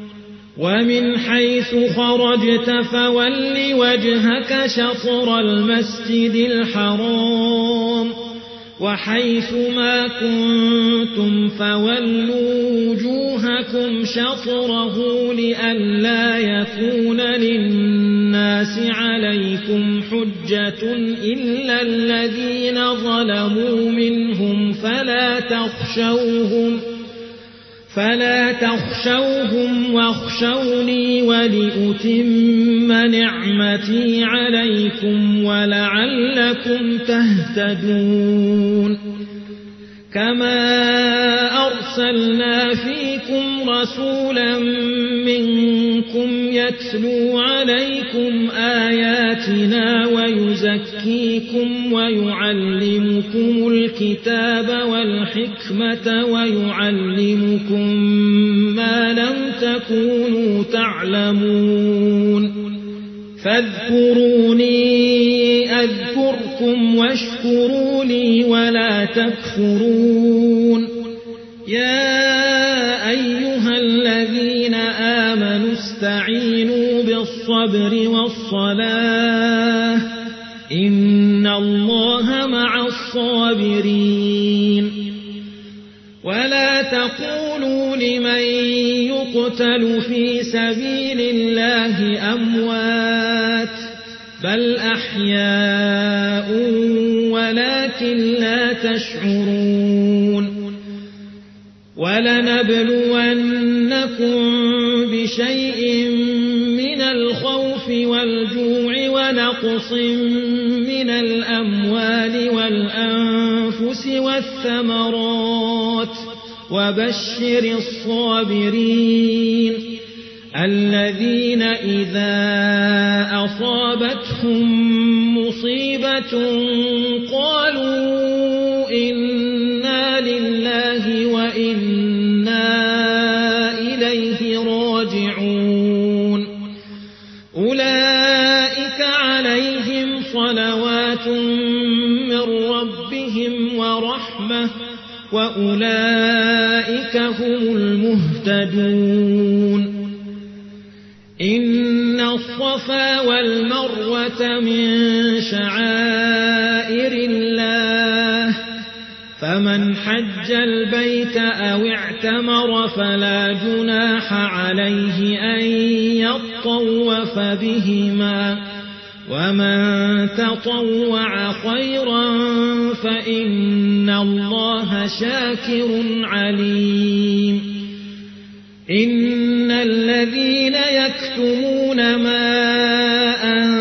ومن حيث خرجت فول وجهك شطر المسجد الحرام وحيث ما كنتم فولوا وجوهكم شطره لئلا يكون للناس عليكم حجة إلا الذين ظلموا منهم فلا تخشوهم فلا تخشوهم واخشوني ولأتم نعمتي عليكم ولعلكم تهتدون كما أرسلنا فيكم رسولا منكم يتلو عليكم آياتنا ويزكيكم ويعلمكم الكتاب والحكمة ويعلمكم ما لم تكونوا تعلمون فاذكروني أذكركم واشكروا لي ولا تكفرون يا أيها الذين آمنوا استعينوا بالصبر والصلاة إن الله مع الصابرين ولا تقولوا لمن يقتل في سبيل الله أموات بل أحياء ولكن لا تشعرون ولنبلونكم بشيء من الخوف والجوع ونقص من الأموال والأنفس والثمرات وبشر الصابرين الذين إذا أصابتهم مصيبة قالوا إنا لله وإنا إليه راجعون أولئك عليهم صلوات من ربهم ورحمة وأولئك هم المهتدون إن الصفا والمروة من شعائر الله فمن حج البيت أو اعتمر فلا جناح عليه أن يطوف بهما ومن تطوع خيرا فإن الله شاكر عليم إن الذين يكتمون ما أنزلنا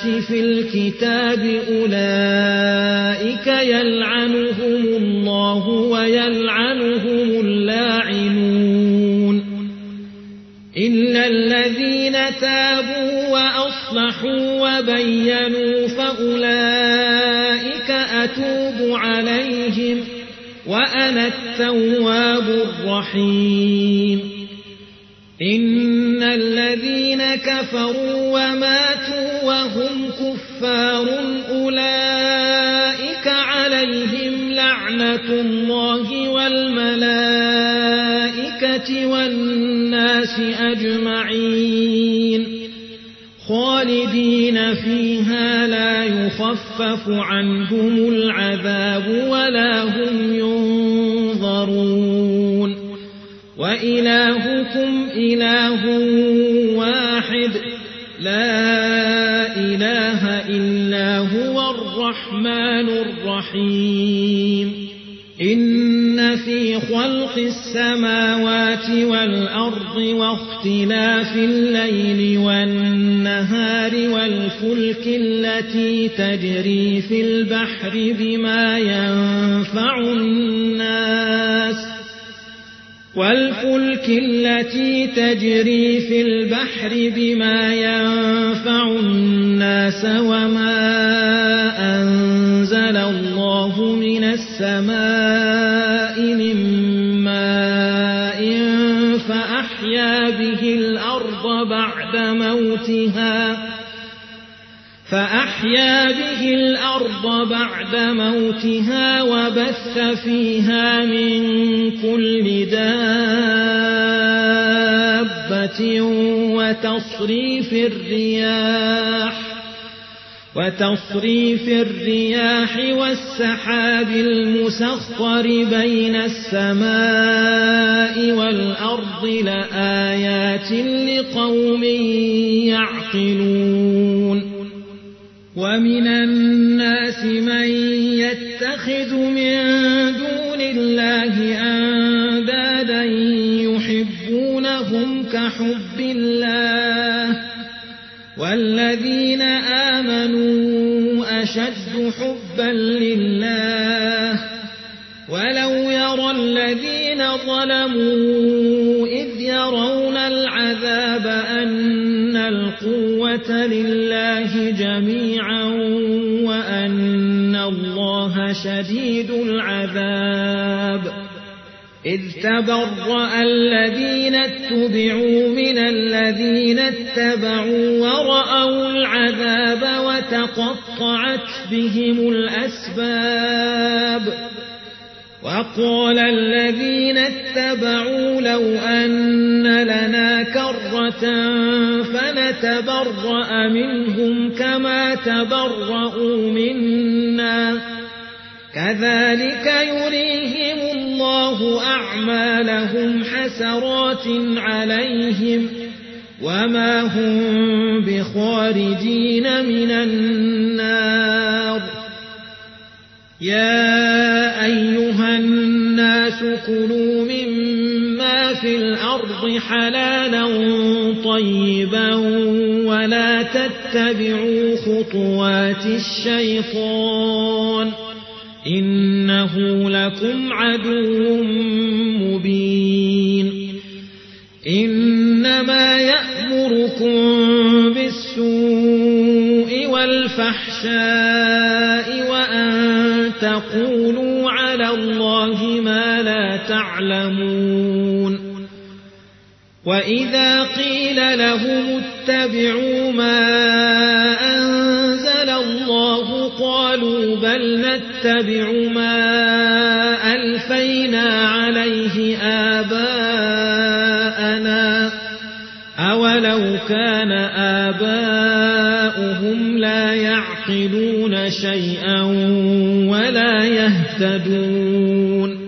الناس في الكتاب أولئك يلعنهم الله ويلعنهم اللاعنون إلا الذين تابوا وأصلحوا وبينوا فأولئك أتوب عليهم وأنا التواب الرحيم إن الذين كفروا وماتوا وهم كفار أولئك عليهم لعنة الله والملائكة والناس أجمعين خالدين فيها لا يخفف عنهم العذاب ولا هم ينظرون وإلهكم إله واحد لا إله إلا هو الرحمن الرحيم إن في خلق السماوات والأرض واختلاف الليل والنهار والفلك التي تجري في البحر بما ينفع الناس والفلك التي تجري في البحر بما ينفع الناس وما أنزل الله من السماء من ماء فأحيا به الأرض بعد موتها فأحيا به الأرض بعد موتها وبث فيها من كل دابة وتصريف الرياح وتصريف الرياح والسحاب المسخر بين السماء والأرض لآيات لقوم يعقلون ومن الناس من يتخذ من دون الله أندادا يحبونهم كحب الله والذين آمنوا أشد حبا لله ولو يرى الذين ظلموا إذ يرون العذاب أن القوة لله جميعا وأن الله شديد العذاب إذ تبرأ الذين اتبعوا من الذين اتبعوا ورأوا العذاب وتقطعت بهم الأسباب وقال الذين اتبعوا لو أن لنا كرة فنتبرأ منهم كما تبرأوا منا كذلك يريهم الله أعمالهم حسرات عليهم وما هم بخارجين من النار يا أيها الناس كلوا مما في الأرض حلالا طيبا ولا تتبعوا خطوات الشيطان إنه لكم عدو مبين إنما يأمركم بالسوء والفحشاء وأن تقولوا على الله ما لا تعلمون وإذا قيل لهم اتبعوا ما أنزل الله قالوا بل نتبع ما ألفينا عليه آباءنا أولو كان آباؤهم لا يعقلون شيئا ولا يهتدون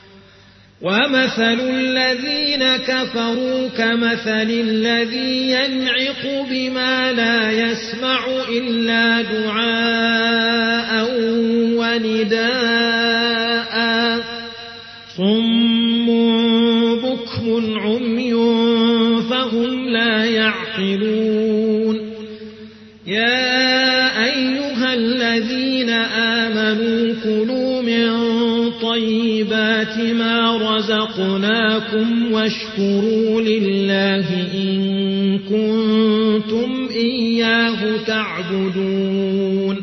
ومثل الذين كفروا كمثل الذي ينعق بما لا يسمع إلا دعاء ونداء صم بكم عمي فهم لا يعقلون يا طيبات ما رزقناكم واشكروا لله إن كنتم إياه تعبدون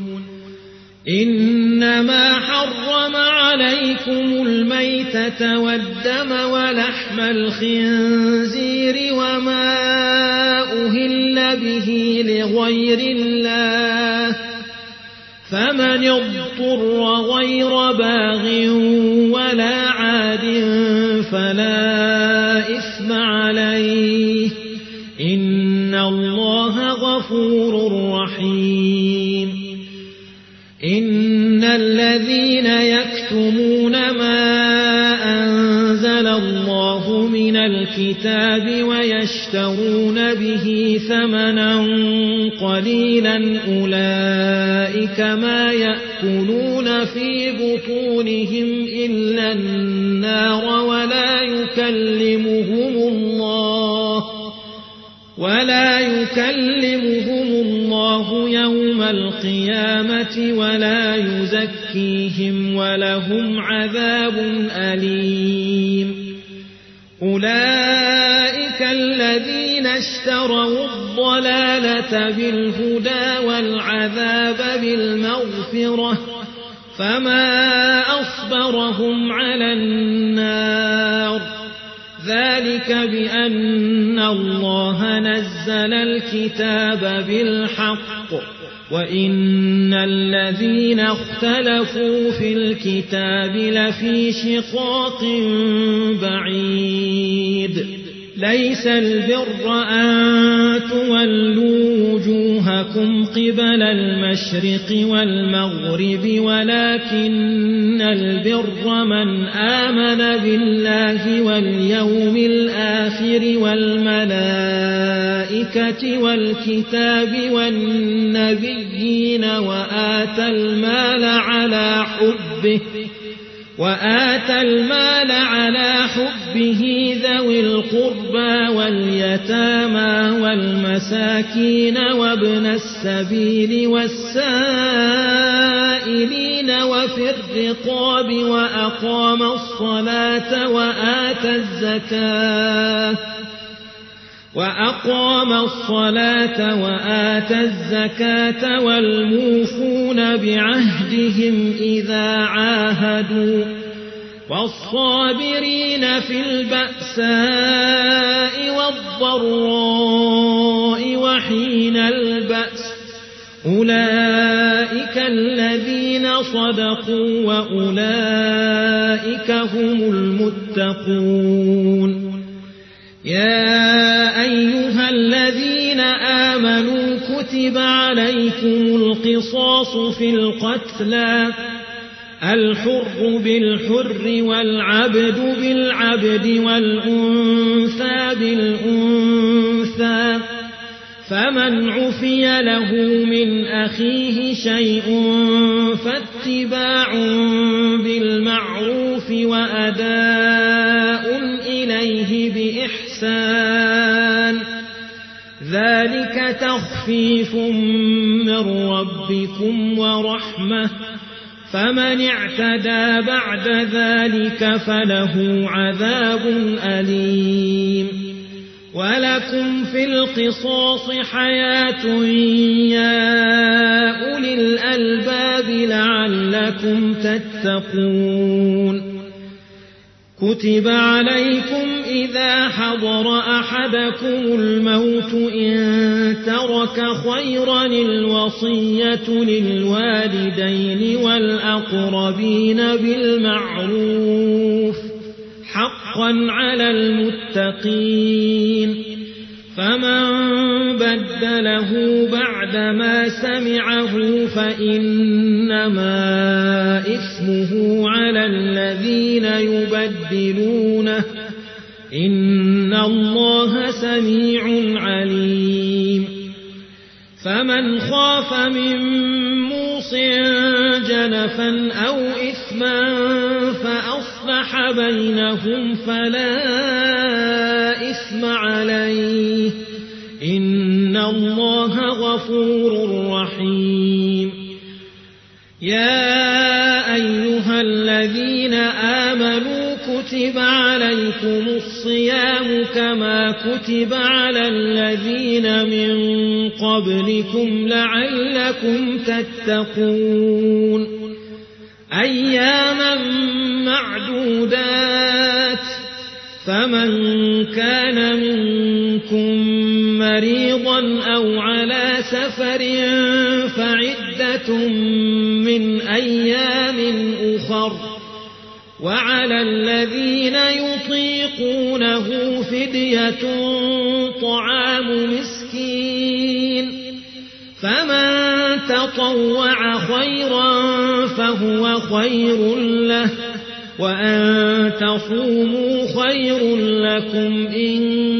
إنما حرم عليكم الميتة والدم ولحم الخنزير وما أهل به لغير الله فمن اضطر غير باغ ولا عاد فلا إثم عليه إن الله غفور رحيم إن الذين يكتمون ما أنزل الله من الكتاب ويشترون به ثمنا قليلا أولئك ما يأكلون في بطونهم إلا النار ولا يكلمهم الله ولا يكلمهم الله يوم القيامة ولا يزكيهم ولهم عذاب أليم أولئك الذين اشتروا الضلالة بالهدى والعذاب بالمغفرة فما أصبرهم على النار ذلك بأن الله نزل الكتاب بالحق وإن الذين اختلفوا في الكتاب لفي شقاق بعيد ليس البر أن تولوا وجوهكم قبل المشرق والمغرب ولكن البر من آمن بالله واليوم الآخر والملائكة والكتاب والنبيين وآتى المال على حبه وآتى المال على حبه ذوي القربى واليتامى والمساكين وابن السبيل والسائلين وفي الرقاب وأقام الصلاة وآتى الزكاة وأقام الصلاة وآتى الزكاة والموفون بعهدهم إذا عاهدوا والصابرين في البأساء والضراء وحين البأس أولئك الذين صدقوا وأولئك هم المتقون يا أيها الذين آمنوا كتب عليكم القصاص في القتلى الحر بالحر والعبد بالعبد والأنثى بالأنثى فمن عفي له من أخيه شيء فاتباع بالمعروف وأداء إليه بإحسان ذلك تخفيف من ربكم ورحمة فمن اعتدى بعد ذلك فله عذاب أليم ولكم في القصاص حياة يا أولي الألباب لعلكم تتقون كتب عليكم إذا حضر أحدكم الموت إن ترك خيرا الوصية للوالدين والأقربين بالمعروف حقا على المتقين فمن بدله بعدما سمعه فإنما إثمه على الذين يبدلونه إن الله سميع عليم فمن خاف من موص جنفا أو إثما فأصلح بينهم فلا إثم عليه إن الله غفور رحيم يا أيها الذين الذين آمنوا كتب عليكم الصيام كما كتب على الذين من قبلكم لعلكم تتقون أياما معدودات فمن كان منكم مريضا أو على سفر فعدة من أيام أخر وعلى الذين يطيقونه فدية طعام مسكين فمن تطوع خيرا فهو خير له وأن تصوموا خير لكم إن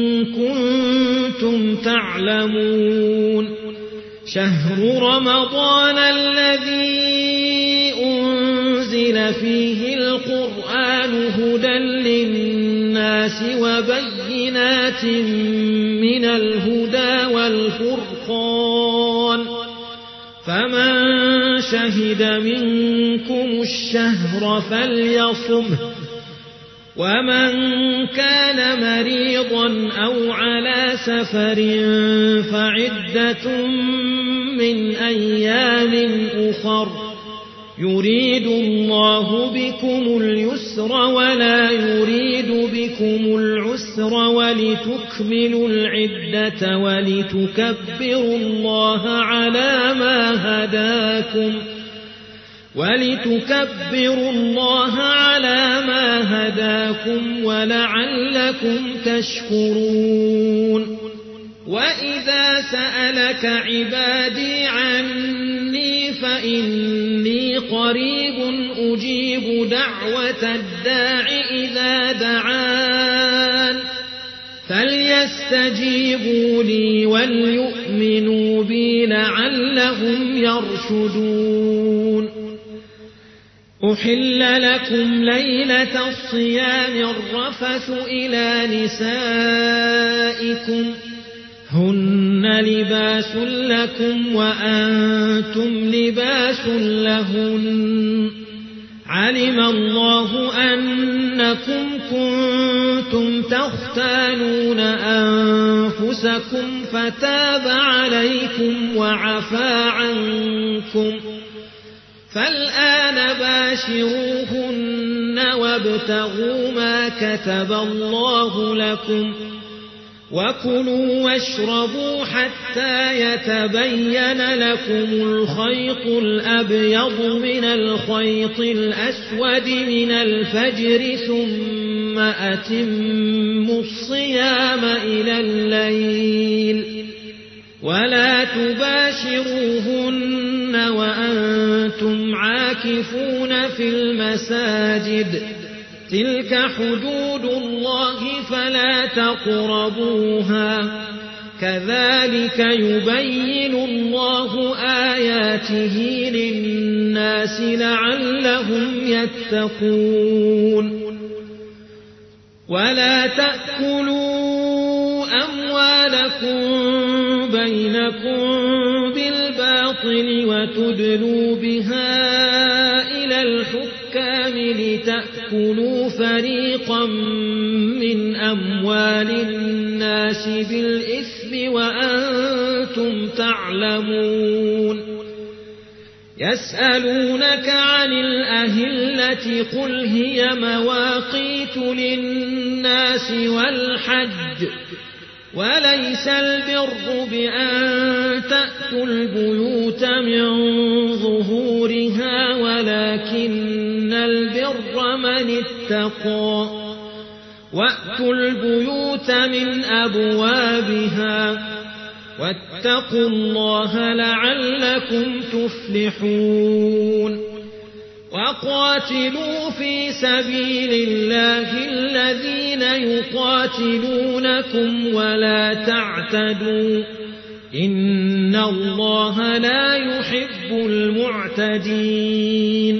كنتم تعلمون شهر رمضان الذي أنزل فيه القرآن هدى للناس وبينات من الهدى والفرقان فمن شهد منكم الشهر فليصمه ومن كان مريضا أو على سفر فعدة من أيام أخر يريد الله بكم اليسر ولا يريد بكم العسر ولتكملوا العدة ولتكبروا الله على ما هداكم ولتكبروا الله على ما هداكم ولعلكم تشكرون وإذا سألك عبادي عني فإني قريب أجيب دعوة الداع إذا دعان فليستجيبوا لي وليؤمنوا بي لعلهم يرشدون أحل لكم ليلة الصيام الرفث إلى نسائكم هن لباس لكم وأنتم لباس لهن علم الله أنكم كنتم تختانون أنفسكم فتاب عليكم وعفى عنكم فالآن باشروهن وابتغوا ما كتب الله لكم وكلوا واشربوا حتى يتبين لكم الخيط الأبيض من الخيط الأسود من الفجر ثم أتموا الصيام إلى الليل ولا تباشروهن وأنتم عاكفون في المساجد تلك حدود الله فلا تقربوها كذلك يبين الله آياته للناس لعلهم يتقون ولا تأكلوا أموالكم بينكم بالباطل وتدلوا بها إلى الحكام لتأكلوا فريقا من أموال الناس بالإثم وأنتم تعلمون يسألونك عن الأهلة قل هي مواقيت للناس والحج وليس البر بأن تأتوا البيوت من ظهورها ولكن البر من اتقى وأتوا البيوت من أبوابها واتقوا الله لعلكم تفلحون وقاتلوا في سبيل الله الذين يقاتلونكم ولا تعتدوا إن الله لا يحب المعتدين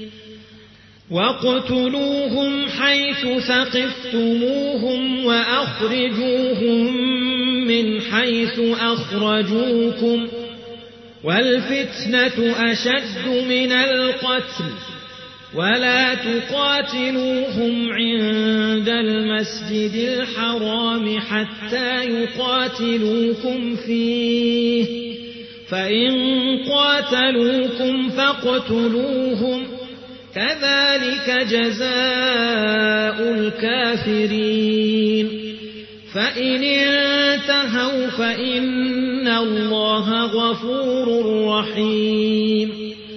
واقتلوهم حيث ثقفتموهم وأخرجوهم من حيث أخرجوكم والفتنة أشد من القتل ولا تقاتلوهم عند المسجد الحرام حتى يقاتلوكم فيه فإن قاتلوكم فاقتلوهم كذلك جزاء الكافرين فإن انتهوا فإن الله غفور رحيم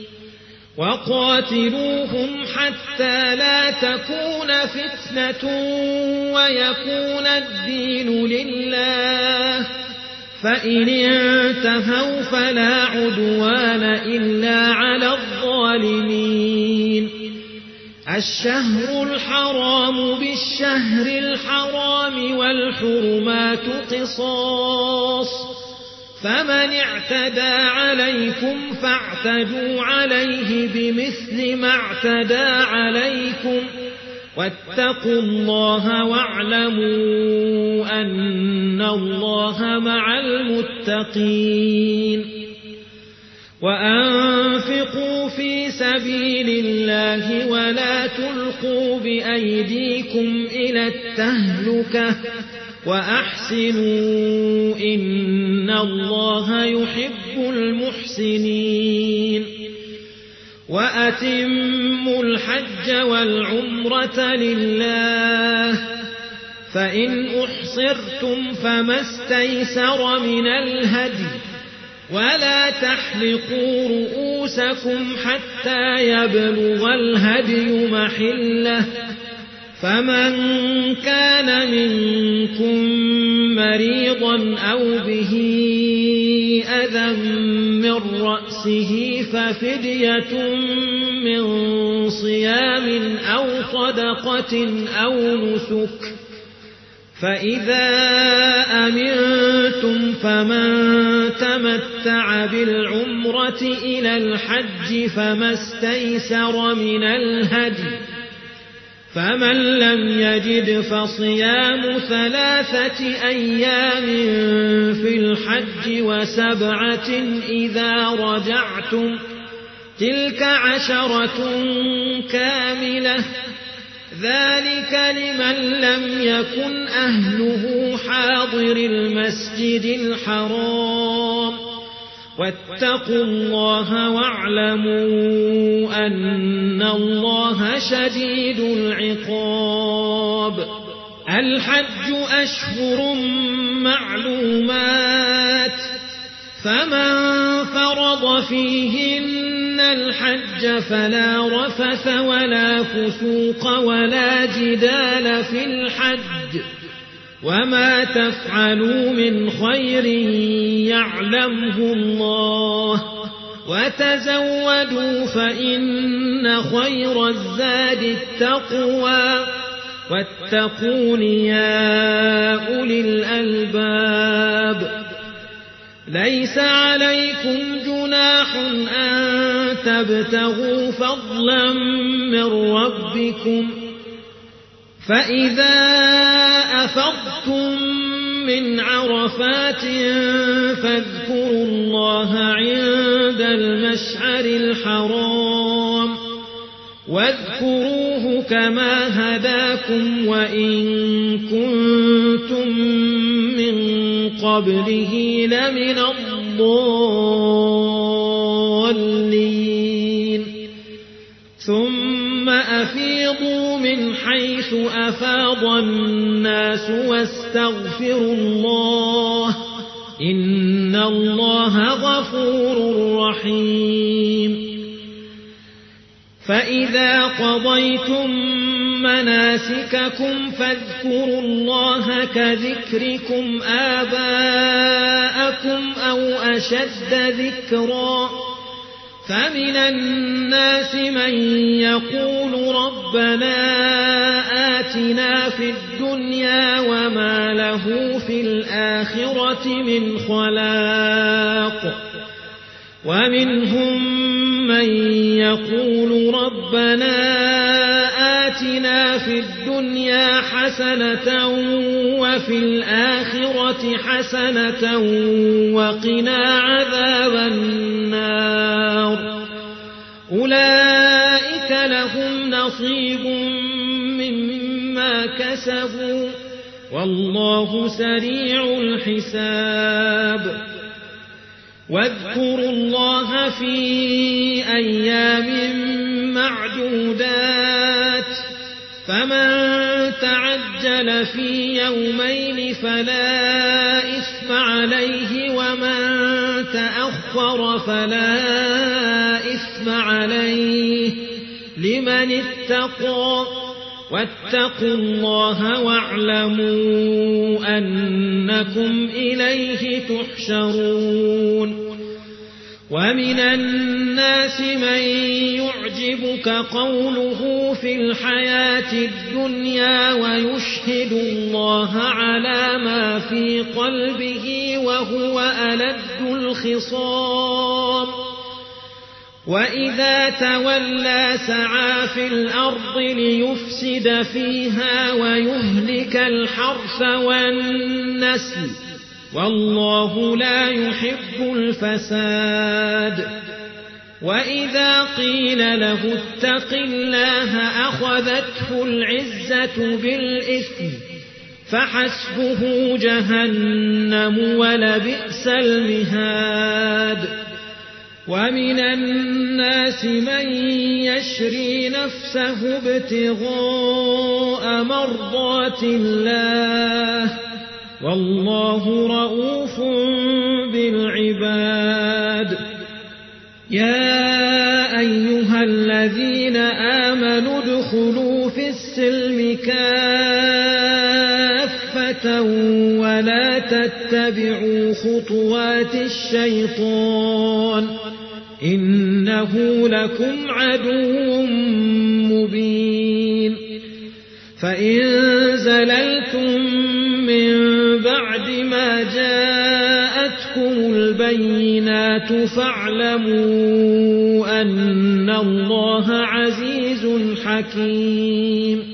وقاتلوهم حتى لا تكون فتنة ويكون الدين لله فإن انتهوا فلا عدوان إلا على الظالمين الشهر الحرام بالشهر الحرام والحرمات قصاص فمن اعتدى عليكم فاعتدوا عليه بمثل ما اعتدى عليكم واتقوا الله واعلموا أن الله مع المتقين وأنفقوا في سبيل الله ولا تلقوا بأيديكم إلى التهلكة وأحسنوا إن الله يحب المحسنين وأتموا الحج والعمرة لله فإن أحصرتم فما استيسر من الهدي ولا تحلقوا رؤوسكم حتى يبلغ الهدي محله فمن كان منكم مريضا أو به أذى من رأسه ففدية من صيام أو صدقة أو نسك فإذا أمنتم فمن تمتع بالعمرة إلى الحج فما استيسر من الهدي فمن لم يجد فصيام ثلاثة أيام في الحج وسبعة إذا رجعتم تلك عشرة كاملة ذلك لمن لم يكن أهله حاضر المسجد الحرام واتقوا الله واعلموا أن الله شديد العقاب الحج أشهر معلومات فمن فرض فيهن الحج فلا رفث ولا فسوق ولا جدال في الحج وما تفعلوا من خير يعلمه الله وتزودوا فإن خير الزاد التقوى واتقون يا أولي الألباب ليس عليكم جناح أن تبتغوا فضلا من ربكم فإذا أفضتم من عرفات فاذكروا الله عند المشعر الحرام واذكروه كما هداكم وإن كنتم من قبله لمن الضالين ثم أفيضوا من حيث أفاض الناس واستغفروا الله إن الله غفور رحيم فإذا قضيتم مناسككم فاذكروا الله كذكركم آباءكم أو أشد ذكرا فمن الناس من يقول ربنا آتنا في الدنيا وما له في الآخرة من خلاق ومنهم من يقول ربنا آتنا في الدنيا حسنة وفي الآخرة حسنة وقنا عذاب النار أولئك لهم مما كسبوا والله سريع الحساب واذكروا الله في أيام معدودات فمن تعجل في يومين فلا إثم عليه ومن تأخر فلا إثم عليه لمن اتقى واتقوا الله واعلموا أنكم إليه تحشرون ومن الناس من يعجبك قوله في الحياة الدنيا ويشهد الله على ما في قلبه وهو ألد الخصام وإذا تولى سعى في الأرض ليفسد فيها ويهلك الحرث والنسل والله لا يحب الفساد وإذا قيل له اتق الله أخذته العزة بالإثم فحسبه جهنم ولبئس المهاد ومن الناس من يشري نفسه ابتغاء مرضات الله والله رؤوف بالعباد يا أيها الذين آمنوا ادخلوا في السلم كافة ولا تتبعوا خطوات الشيطان إنه لكم عدو مبين فإن زللتم من بعد ما جاءتكم البينات فاعلموا أن الله عزيز حكيم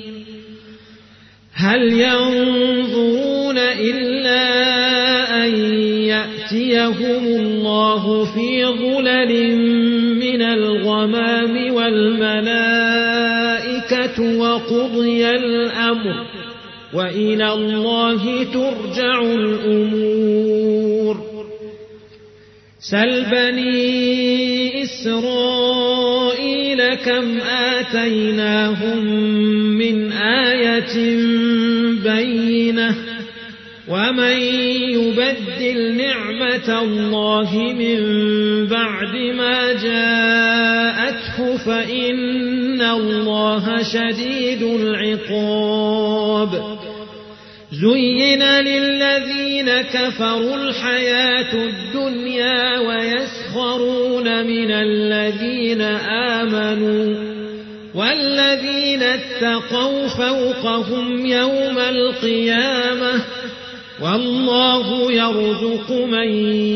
هل ينظرون إلا أن يأتيهم الله في ظلل من الغمام والملائكة وقضي الأمر وإلى الله ترجع الأمور سل بني إسرائيل كم آتيناهم من آية بينة ومن يبدل نعمة الله من بعد ما جاءته فإن الله شديد العقاب زين للذين كفروا الحياة الدنيا ويسخرون من الذين آمنوا والذين اتقوا فوقهم يوم القيامة والله يرزق من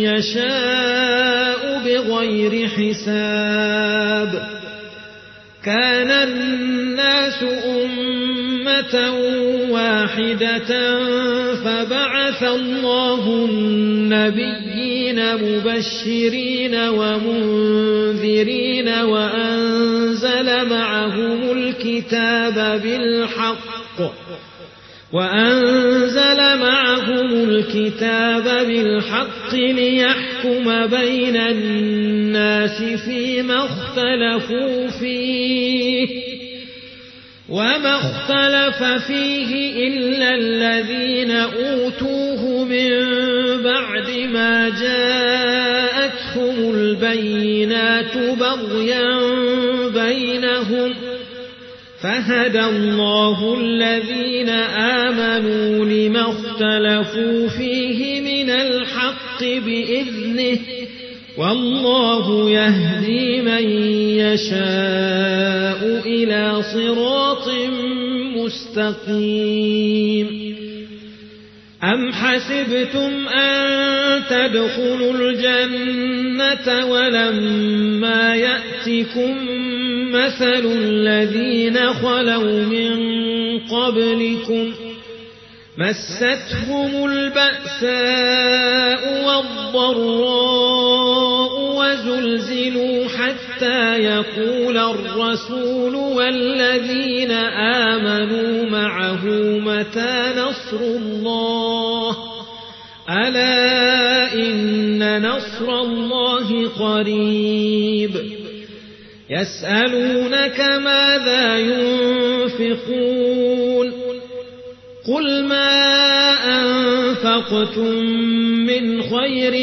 يشاء بغير حساب كان الناس أمة واحدة فبعث الله النبيين مبشرين ومنذرين وأنزل معهم الكتاب بالحق وأنزل معهم الكتاب بالحق ليحكم بين الناس فيما اختلفوا فيه وما اختلف فيه إلا الذين أوتوه من بعد ما جاءتهم البينات بغيا بينهم فهدى الله الذين آمنوا لما اختلفوا فيه من الحق بإذنه والله يهدي من يشاء إلى صراط مستقيم أم حسبتم أن تدخلوا الجنة ولما يأتكم مثل الذين خلوا من قبلكم مستهم البأساء والضراء وزلزلوا حتى حتى يقول الرسول والذين آمنوا معه متى نصر الله ألا إن نصر الله قريب يسألونك ماذا ينفقون قل ما أنفقتم من خير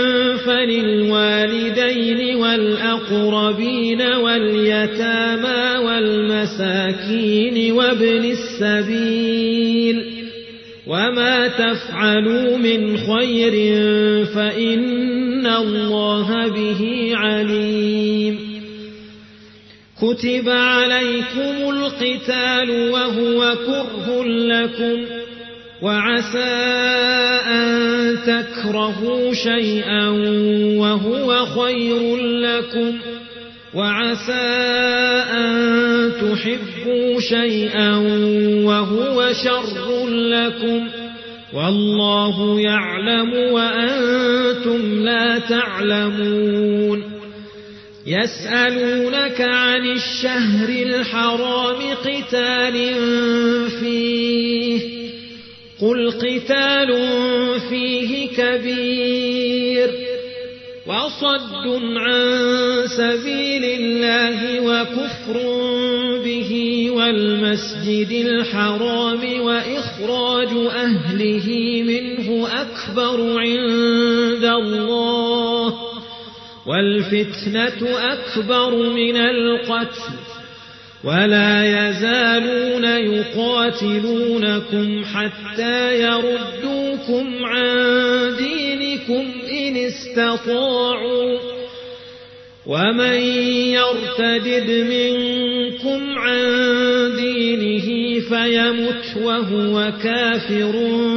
فللوالدين والأقربين واليتامى والمساكين وابن السبيل وما تفعلوا من خير فإن الله به عليم كتب عليكم القتال وهو كره لكم وعسى أن تكرهوا شيئا وهو خير لكم وعسى أن تحبوا شيئا وهو شر لكم والله يعلم وأنتم لا تعلمون يسألونك عن الشهر الحرام قتال فيه قل قتال فيه كبير وصد عن سبيل الله وكفر به والمسجد الحرام وإخراج أهله منه أكبر عند الله والفتنة أكبر من القتل ولا يزالون يقاتلونكم حتى يردوكم عن دينكم إن استطاعوا ومن يرتدد منكم عن دينه فيمت وهو كافر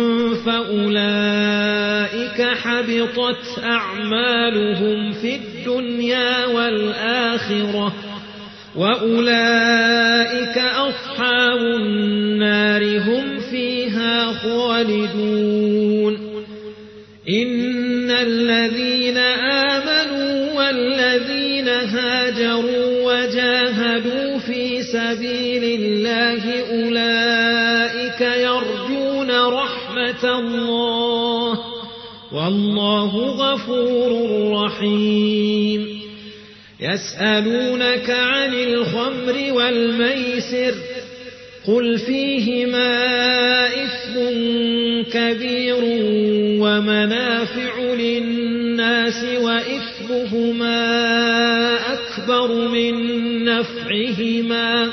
فأولئك حبطت أعمالهم في الدنيا والآخرة وأولئك أصحاب النار هم فيها خالدون إن الذين آمنوا والذين هاجروا وجاهدوا في سبيل الله أولئك يرجون رحمة الله والله غفور رحيم يسألونك عن الخمر والميسر قل فيهما إثم كبير ومنافع للناس وإثمهما أكبر من نفعهما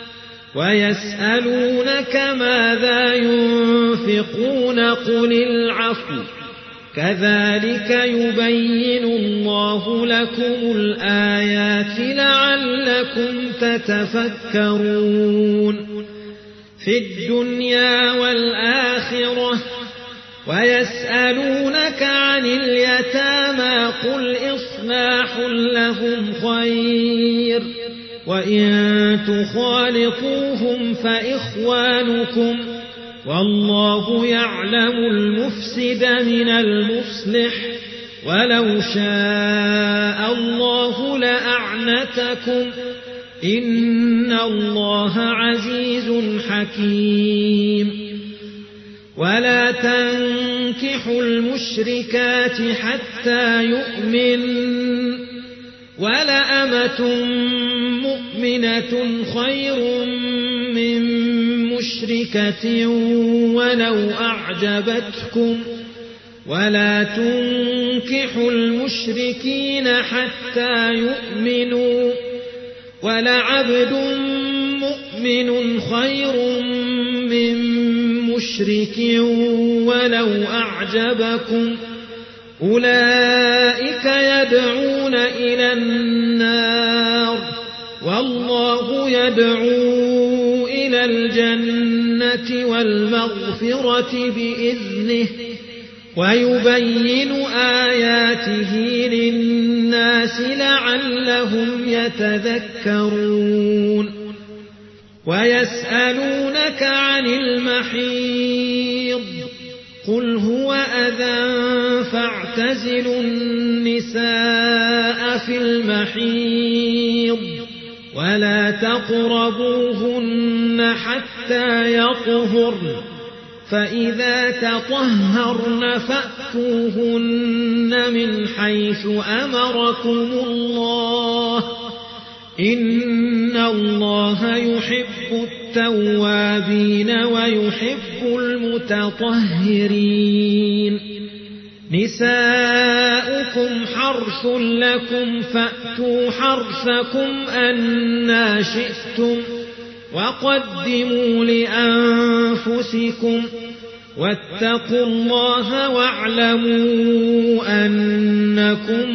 ويسألونك ماذا ينفقون قل العفو كذلك يبين الله لكم الآيات لعلكم تتفكرون في الدنيا والآخرة ويسألونك عن اليتامى قل إصلاح لهم خير وإن تخالطوهم فإخوانكم والله يعلم المفسد من المصلح ولو شاء الله لأعنتكم إن الله عزيز حكيم ولا تنكحوا المشركات حتى يؤمن ولأمة مؤمنة خير من مشركة ولو أعجبتكم ولا تنكحوا المشركين حتى يؤمنوا ولعبد مؤمن خير من مشرك ولو أعجبكم أولئك يدعون إلى النار والله يدعو إلى الجنة والمغفرة بإذنه ويبين آياته للناس لعلهم يتذكرون ويسألونك عن المحيض قل هو أذى فاعتزلوا النساء في المحيض ولا تقربوهن حتى يطهرن فإذا تطهرن فأتوهن من حيث أمركم الله إن الله يحب التوابين ويحب المتطهرين نساؤكم حرث لكم فأتوا حرثكم أنى شئتم وقدموا لأنفسكم واتقوا الله واعلموا أنكم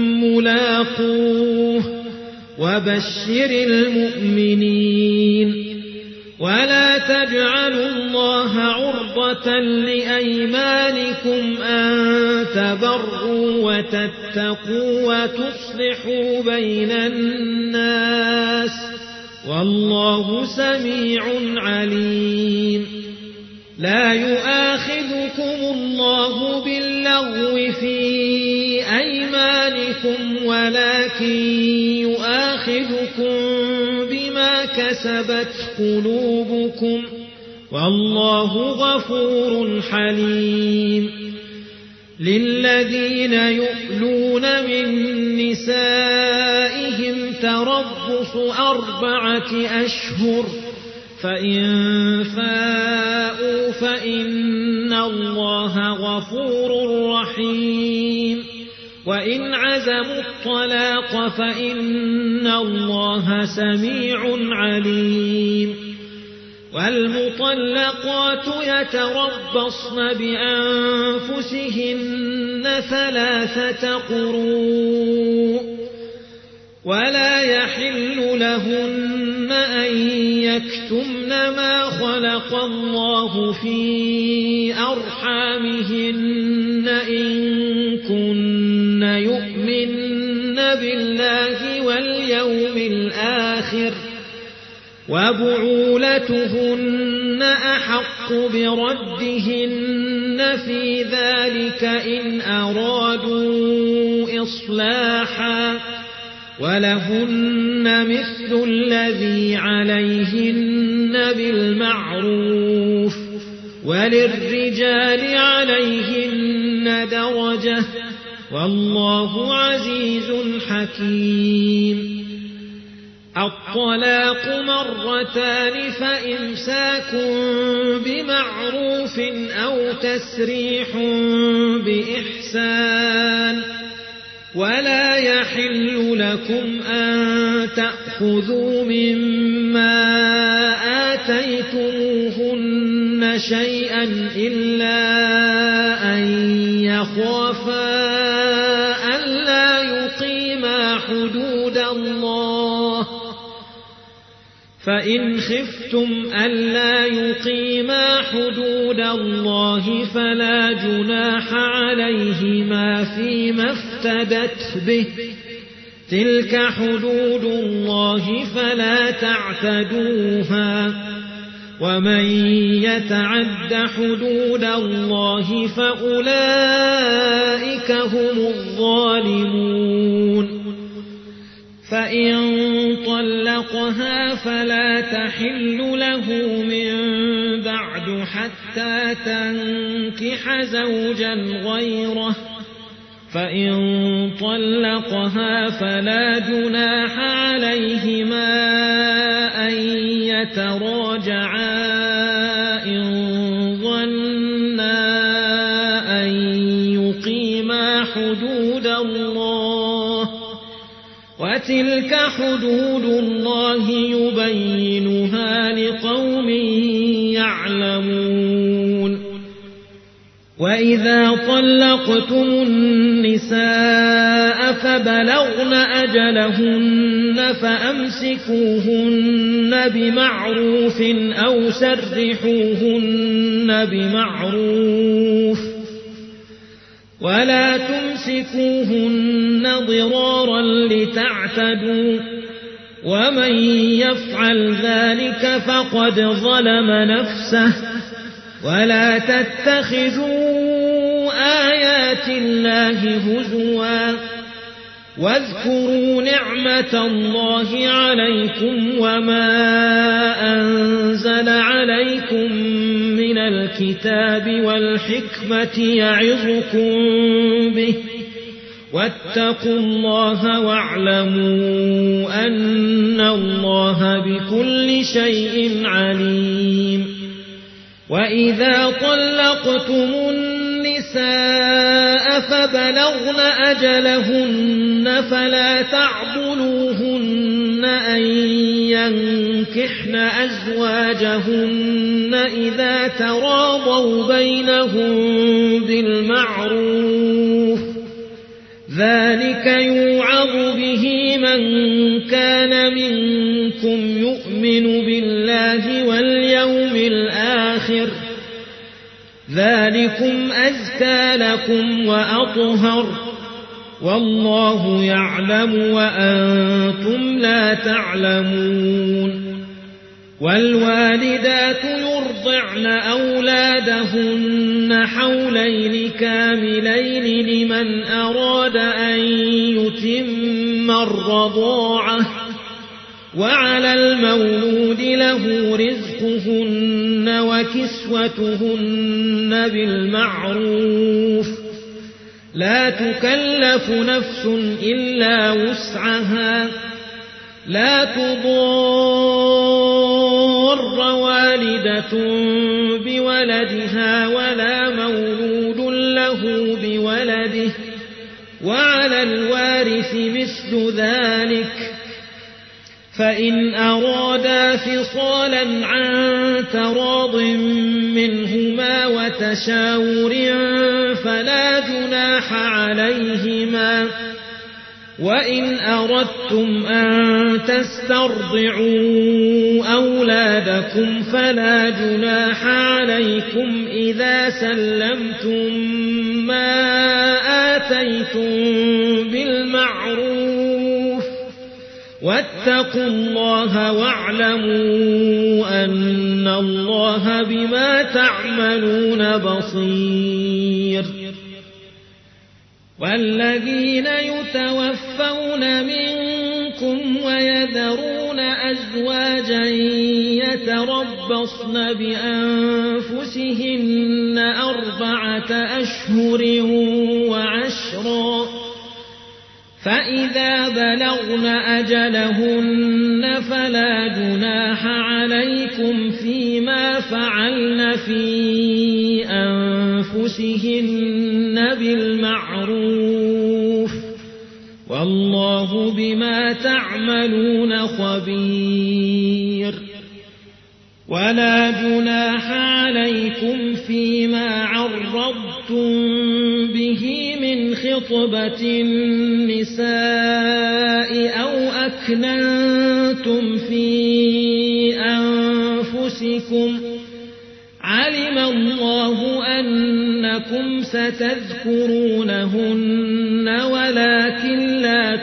ملاقوه وبشر المؤمنين ولا تجعلوا الله عرضة لأيمانكم أن تبروا وتتقوا وتصلحوا بين الناس والله سميع عليم لا يؤاخذكم الله باللغو في أيمانكم ولكن يؤاخذكم بما كسبت قلوبكم والله غفور حليم للذين يؤلون من نسائهم تربص أربعة أشهر فإن فاءوا فإن الله غفور رحيم وإن عزموا الطلاق فإن الله سميع عليم والمطلقات يتربصن بأنفسهن ثلاثة قروء ولا يحل لهن أن يكتمن ما خلق الله في أرحامهن إن كن يؤمن بالله واليوم الآخر وبعولتهن أحق بردهن في ذلك إن أرادوا إصلاحا ولهن مثل الذي عليهن بالمعروف وللرجال عليهن درجة والله عزيز حكيم الطلاق مرتان فإمساك بمعروف أو تسريح بإحسان ولا يحل لكم أن تأخذوا مما آتيتموهن شيئا إلا أن يخافا ألا يقيما حدود الله فإن خفتم ألا يقيما حدود الله فلا جناح عليهما فيما افتدت به تلك حدود الله فلا تعتدوها ومن يتعد حدود الله فأولئك هم الظالمون فإن طلقها فلا تحل له من بعد حتى تنكح زوجا غيره فإن طلقها فلا جناح عليهما أن يتراجعا إن ظنا أن يقيما حدود الله وتلك حدود الله يبينها لقوم يعلمون وإذا طلقتم النساء فبلغن أجلهن فأمسكوهن بمعروف أو سرحوهن بمعروف ولا تمسكوهن ضرارا لتعتدوا ومن يفعل ذلك فقد ظلم نفسه ولا تتخذوا آيات الله هزوا واذكروا نعمة الله عليكم وما أنزل عليكم من الكتاب والحكمة يعظكم به واتقوا الله واعلموا أن الله بكل شيء عليم. وإذا طلقتم النساء فبلغن أجلهن فلا تعضلوهن أن ينكحن أزواجهن إذا تراضوا بينهم بالمعروف ذلك يوعظ به من كان منكم يؤمن بالله واليوم الآخر ذلكم أزكى لكم وأطهر والله يعلم وأنتم لا تعلمون. والوالدات يرضعن أولادهن حولين كاملين لمن أراد أن يتم الرضاعة وعلى المولود له رزقهن وكسوتهن بالمعروف لا تكلف نفس إلا وسعها لا تضار والدة بولدها ولا مولود له بولده وعلى الوارث مثل ذلك فإن أرادا فصالا عن تراض منهما وتشاور فلا جناح عليهما. وإن أردتم أن تسترضعوا أولادكم فلا جناح عليكم إذا سلمتم ما آتيتم بالمعروف واتقوا الله واعلموا أن الله بما تعملون بصير. والذين يتوفون منكم ويذرون أزواجا يتربصن بأنفسهن أربعة أشهر وعشرا فإذا بلغن أجلهن فلا جناح عليكم فيما فعلن في أنفسهن بالمعروف والله بما تعملون خبير. ولا جناح عليكم فيما عرضتم به من خطبة النساء أو أكننتم في أنفسكم علم الله أنكم ستذكرونهن ولكن لا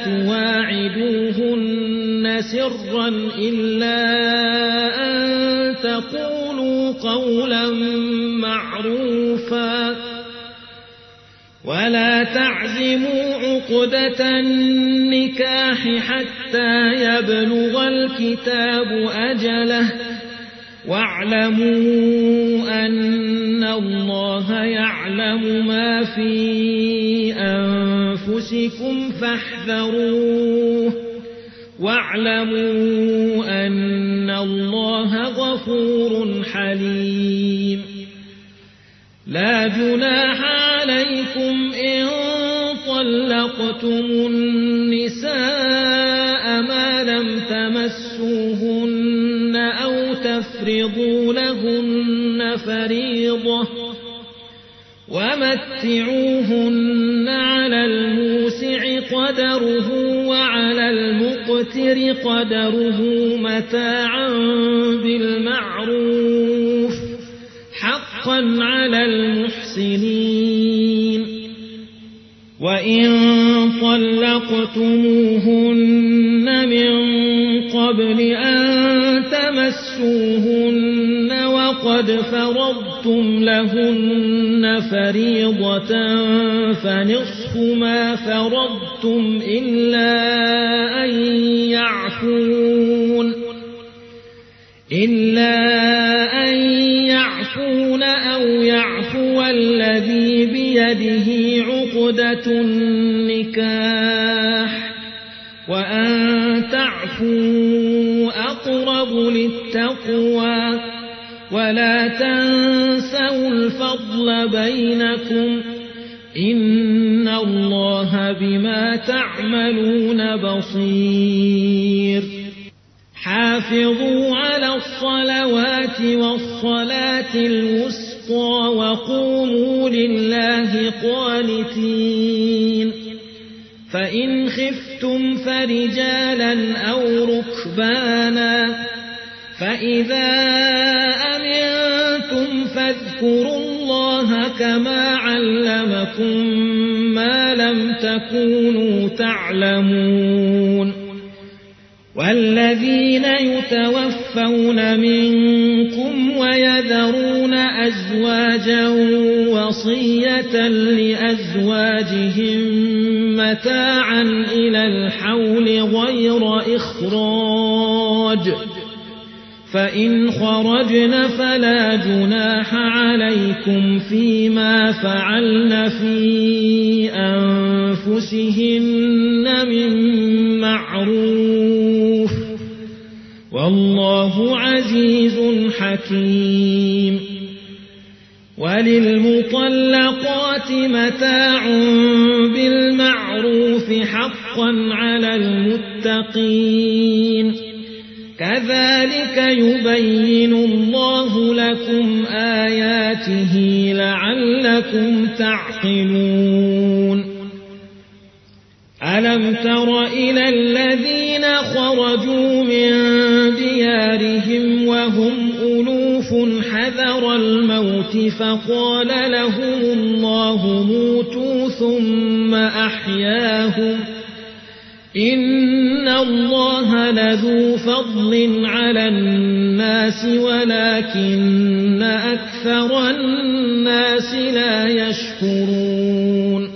تواعدوهن سرا إلا أن تقولوا قولا معروفا ولا تعزموا عقدة النكاح حتى يبلغ الكتاب أجله واعلموا أن الله يعلم ما في أنفسكم فاحذروه واعلموا أن الله غفور حليم. لا جناح عليكم إن طلقتم النساء ما لم تمسوهن أو تفرضوا لهن فريضة ومتعوهن على الموسع قدره وعلى المقتر قدره متاعا بالمعروف حقا على المحسنين. وإن طلقتموهن من قبل أن تمسوهن وقد فرضتم لهن فريضة فنصف ما فرضتم إلا أن يعفون إلا أن يعفون أو يعفو الذي بيده عقدة النكاح وأن تعفوا أقرب للتقوى ولا تنسوا الفضل بينكم إن الله بما تعملون بصير حافظوا على الصلوات والصلاة الوسطى وقوموا لله قانتين فإن خفتم فرجالا أو ركبانا فإذا أمنتم فاذكروا الله كما علمكم ما لم تكونوا تعلمون والذين يتوفون منكم ويذرون أزواجا وصية لأزواجهم متاعا إلى الحول غير إخراج فإن خرجن فلا جناح عليكم فيما فعلن في أنفسهن من معروف والله عزيز حكيم وللمطلقات متاع بالمعروف حقا على المتقين كذلك يبين الله لكم آياته لعلكم تعقلون ألم تر إلى الذين خرجوا من ديارهم وهم ألوف حذر الموت فقال لهم الله موتوا ثم أحياهم إن الله لذو فضل على الناس ولكن أكثر الناس لا يشكرون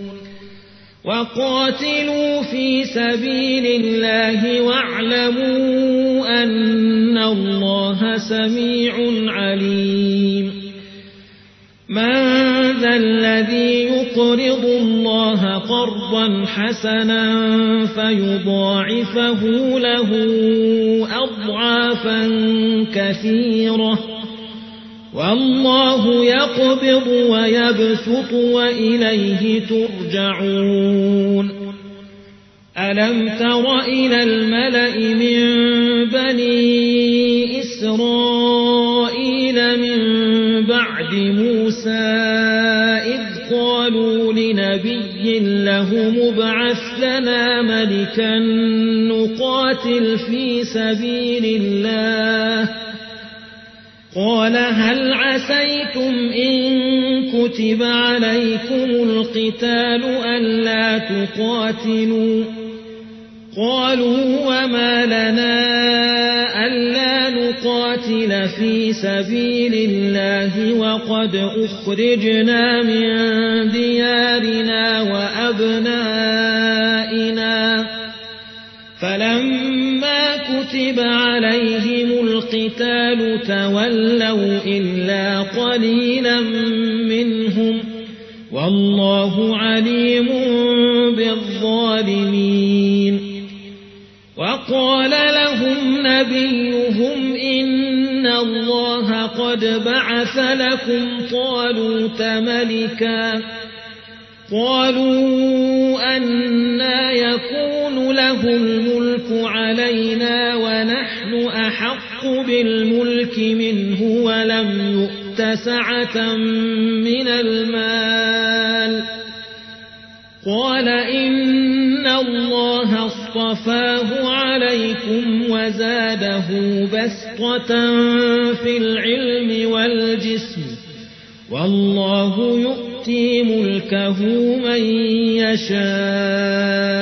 وقاتلوا في سبيل الله واعلموا أن الله سميع عليم من ذا الذي يقرض الله قرضا حسنا فيضاعفه له أضعافا كثيرة والله يقبض ويبسط وإليه ترجعون ألم تر إلى الملأ من بني إسرائيل من بعد موسى إذ قالوا لنبي له مبعث لنا ملكا نقاتل في سبيل الله قال هل عسيتم إن كتب عليكم القتال ألا تقاتلوا قالوا وما لنا ألا نقاتل في سبيل الله وقد أخرجنا من ديارنا وأبنائنا فلما كتب عليهم القتال تولوا إلا قليلا منهم والله عليم بالظالمين وقال لهم نبيهم إن الله قد بعث لكم طالوت ملكا قالوا أنى يكون له الملك علينا ونحن أحق بالملك منه ولم يؤت سعة من المال قال إن الله اصطفاه عليكم وزاده بسطة في العلم والجسم والله يؤتي ملكه من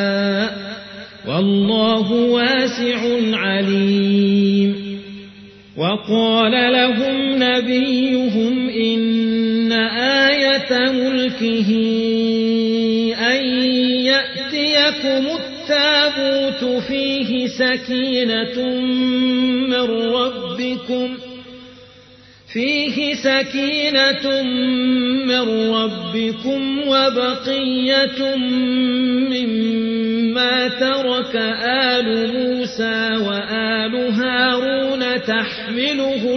يشاء والله واسع عليم وقال لهم نبيهم إن آية ملكه أن يأتيكم التابوت فيه سكينة من ربكم فيه سكينة من ربكم وبقية مما ترك آل موسى وآل هارون تحمله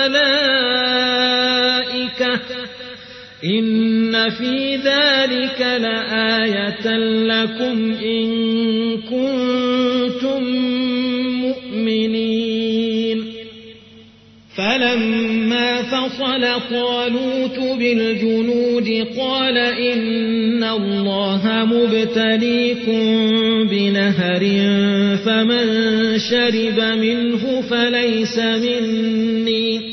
الملائكة إن في ذلك لآية لكم إن كنتم مؤمنين. فلما فصل طالوت بالجنود قال إن الله مبتليكم بنهر فمن شرب منه فليس مني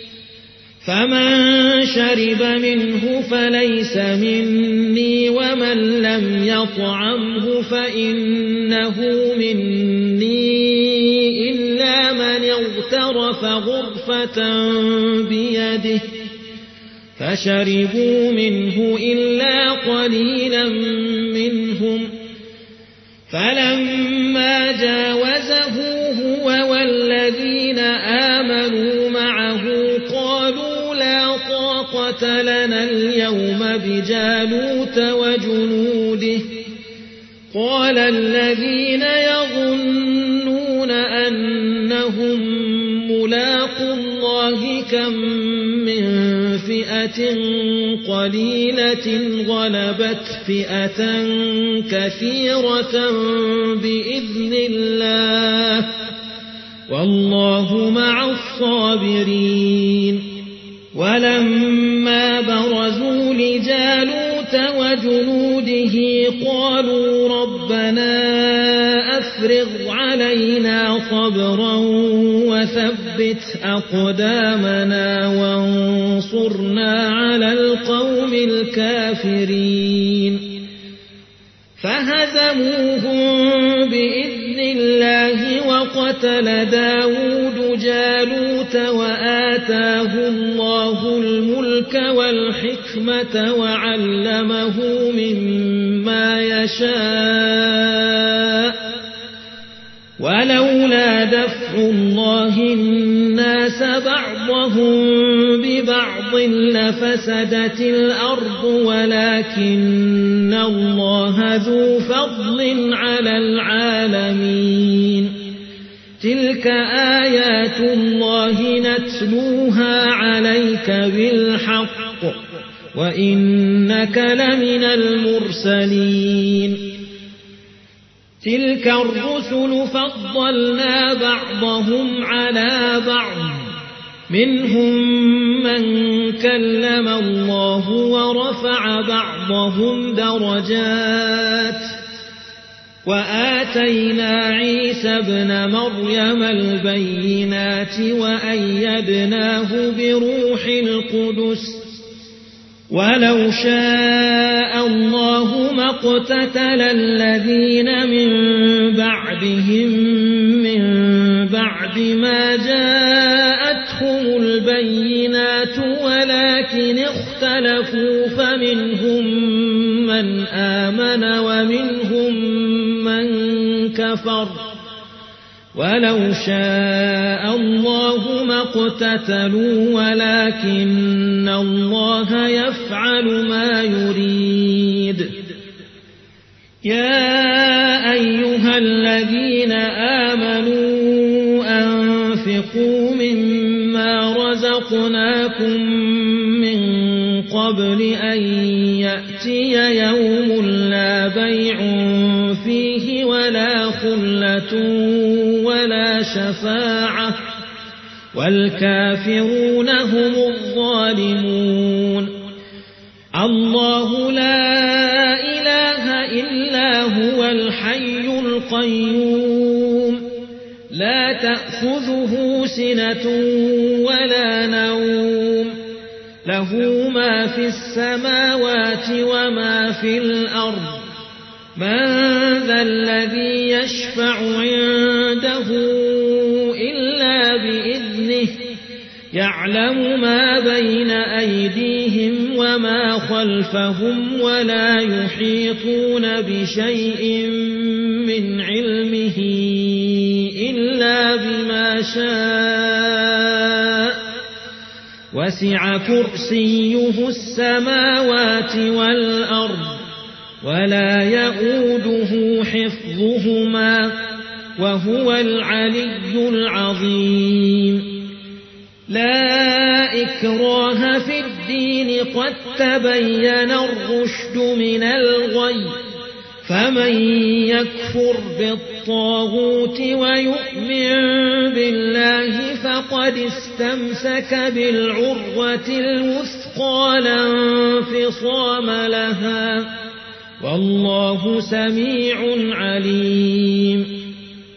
فمن شرب منه فليس مني ومن لم يطعمه فإنه مني إلا من اغترف غرفة بيده فشربوا منه إلا قليلا منهم. فلما جاوزه هو والذين آمنوا معه قالوا لا طاقة لنا اليوم بجالوت وجنوده. قال الذين يظنون أنهم ملاقو الله كم من فئة قليلة غلبت فئة كثيرة بإذن الله والله مع الصابرين. ولما برزوا لجالوت وجنوده قالوا ربنا أفرغ علينا صبرا وثبت أقدامنا وانصرنا على القوم الكافرين. فهزموهم بإذن الله وقتل داود جالوت وآتاه الله الملك والحكمة وعلمه مما يشاء ولولا دفع الله الناس بعضهم ببعض لفسدت الأرض ولكن الله ذو فضل على العالمين. تلك آيات الله نتلوها عليك بالحق وإنك لمن المرسلين. تلك الرسل فضلنا بعضهم على بعض منهم من كلم الله ورفع بعضهم درجات وآتينا عيسى ابن مريم البينات وأيدناه بروح القدس ولو شاء الله ما اقتتل الذين من بعدهم من بعد ما جاءتهم البينات ولكن اختلفوا فمنهم من آمن ومنهم من كفر ولو شاء الله ما اقتتلوا ولكن الله يفعل ما يريد. يا أيها الذين آمنوا أنفقوا مما رزقناكم من قبل أن يأتي يوم لا بيع فيه ولا خلة ولا شفاعة والكافرون هم الظالمون. الله لا إله إلا هو الحي القيوم لا تأخذه سنة ولا نوم له ما في السماوات وما في الأرض. من ذا الذي يشفع عنده إلا بإذنه يعلم ما بين أيديهم وما خلفهم ولا يحيطون بشيء من علمه إلا بما شاء وسع كرسيه السماوات والأرض ولا يؤوده حفظهما وهو العلي العظيم لا إكراه في الدين قد تبين الرشد من الغي فمن يكفر بالطاغوت ويؤمن بالله فقد استمسك بالعروة الوثقى لا انفصام لها والله سميع عليم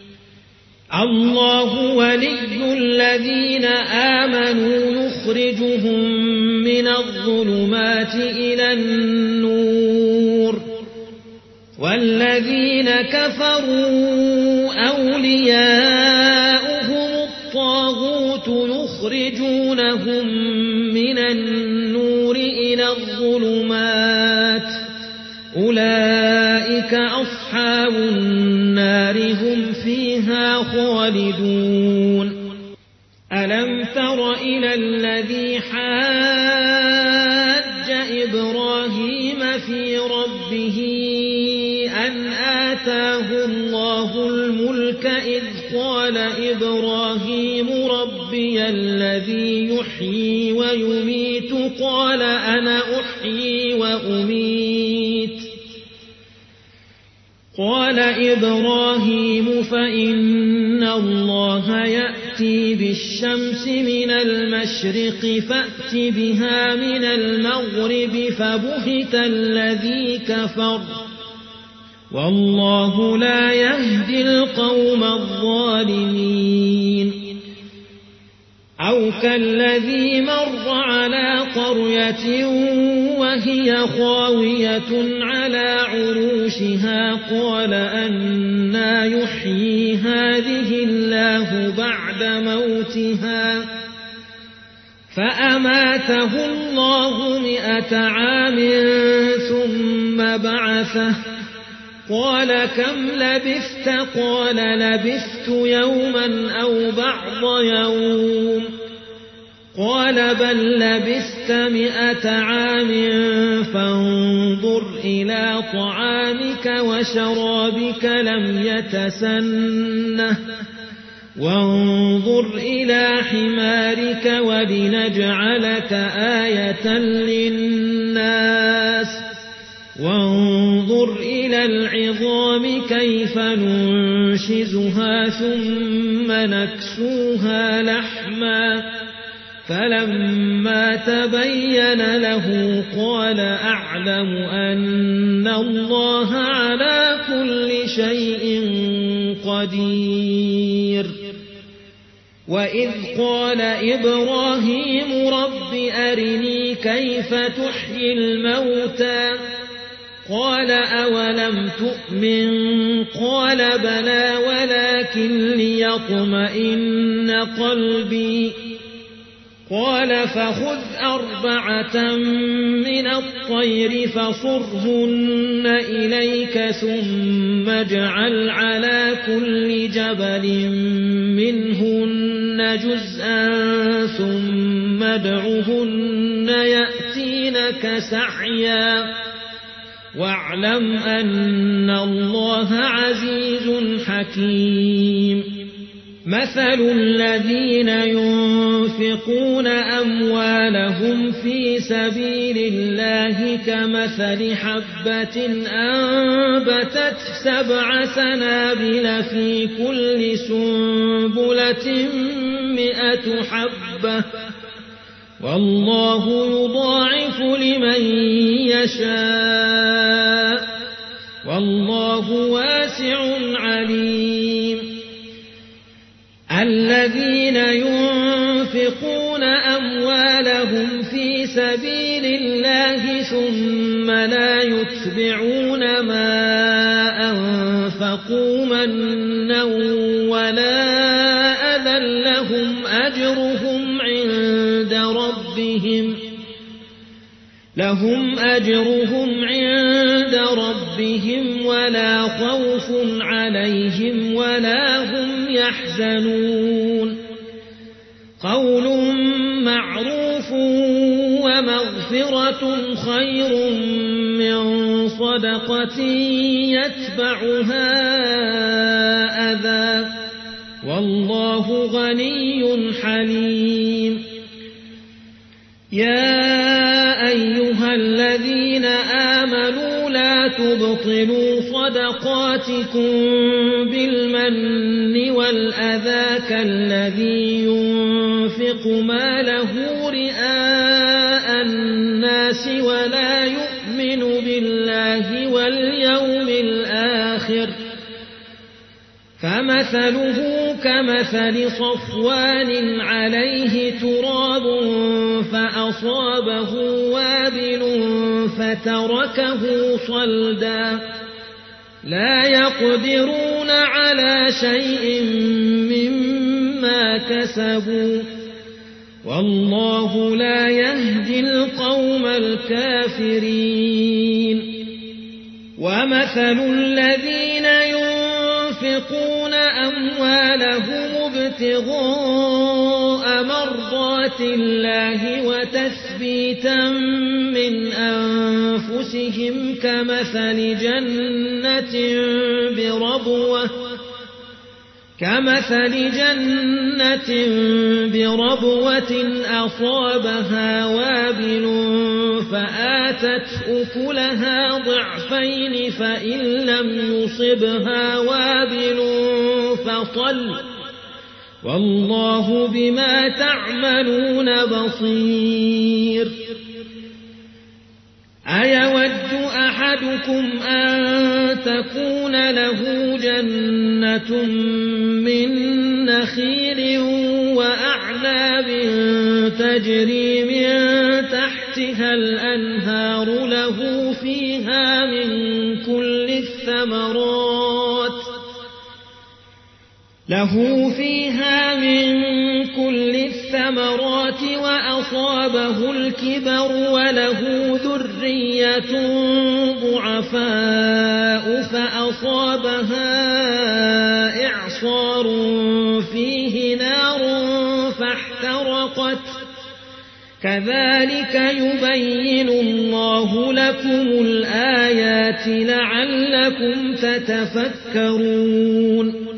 الله ولي الذين آمنوا يخرجهم من الظلمات إلى النور والذين كفروا أولياؤهم الطاغوت يخرجونهم من النور إلى الظلمات أولئك أصحاب النار هم فيها خالدون ألم تر إلى الذي حاج إبراهيم في ربه أن آتاه الله الملك إذ قال إبراهيم ربي الذي يحيي ويميت قال أنا أحيي وأميت قال إبراهيم فإن الله يأتي بالشمس من المشرق فأت بها من المغرب فبهت الذي كفر والله لا يهدي القوم الظالمين أو كالذي مر على قرية وهي خاوية على عروشها قال أنى يحيي هذه الله بعد موتها فأماته الله مئة عام ثم بعثه قال كم لبثت قال لبثت يوما أو بعض يوم قال بل لبثت مئة عام فانظر إلى طعامك وشرابك لم يتسنه وانظر إلى حمارك ولنجعلك آية للناس وانظر إلى العظام كيف ننشزها ثم نكسوها لحما فلما تبين له قال أعلم أن الله على كل شيء قدير وإذ قال إبراهيم رب أرني كيف تحيي الموتى قال أولم تؤمن قال بلى ولكن ليطمئن قلبي قال فخذ أربعة من الطير فصرهن إليك ثم اجعل على كل جبل منهن جزءا ثم ادعهن يأتينك سعيا واعلم أن الله عزيز حكيم مثل الذين ينفقون أموالهم في سبيل الله كمثل حبة أنبتت سبع سنابل في كل سنبلة مئة حبة والله يضاعف لمن يشاء والله واسع عليم الذين ينفقون أموالهم في سبيل الله ثم لا يتبعون ما أنفقوا منا ولا أذى لهم أجرهم عند ربهم لهم أجرهم عند ربهم ولا خوف عليهم ولا هم يحزنون قول معروف ومغفرة خير من صدقة يتبعها أذى والله غني حليم يا أيها الذين آمنوا لا تبطلوا صدقاتكم بالمن والأذى كالذي ينفق ماله رئاء الناس ولا يؤمن بالله واليوم الآخر فمثله كمثل صفوان عليه تراب فأصابه وابل فتركه صلدا لا يقدرون على شيء مما كسبوا والله لا يهدي القوم الكافرين ومثل الذين ينفقون أموالهم ابتغاء مرضات الله وتثبيتا من أنفسهم كمثل جنة بربوة كمثل جنة بربوة أصابها وابل فآتت أكلها ضعفين فإن لم يصبها وابل فطل والله بما تعملون بصير أيود أحدكم أن تكون له جنة من نخيل وأعناب تجري من تحتها الأنهار له فيها من كل الثمرات له فيها من كل الثمرات وأصابه الكبر وله ذرية ضعفاء فأصابها إعصار فيه نار فاحترقت كذلك يبين الله لكم الآيات لعلكم تتفكرون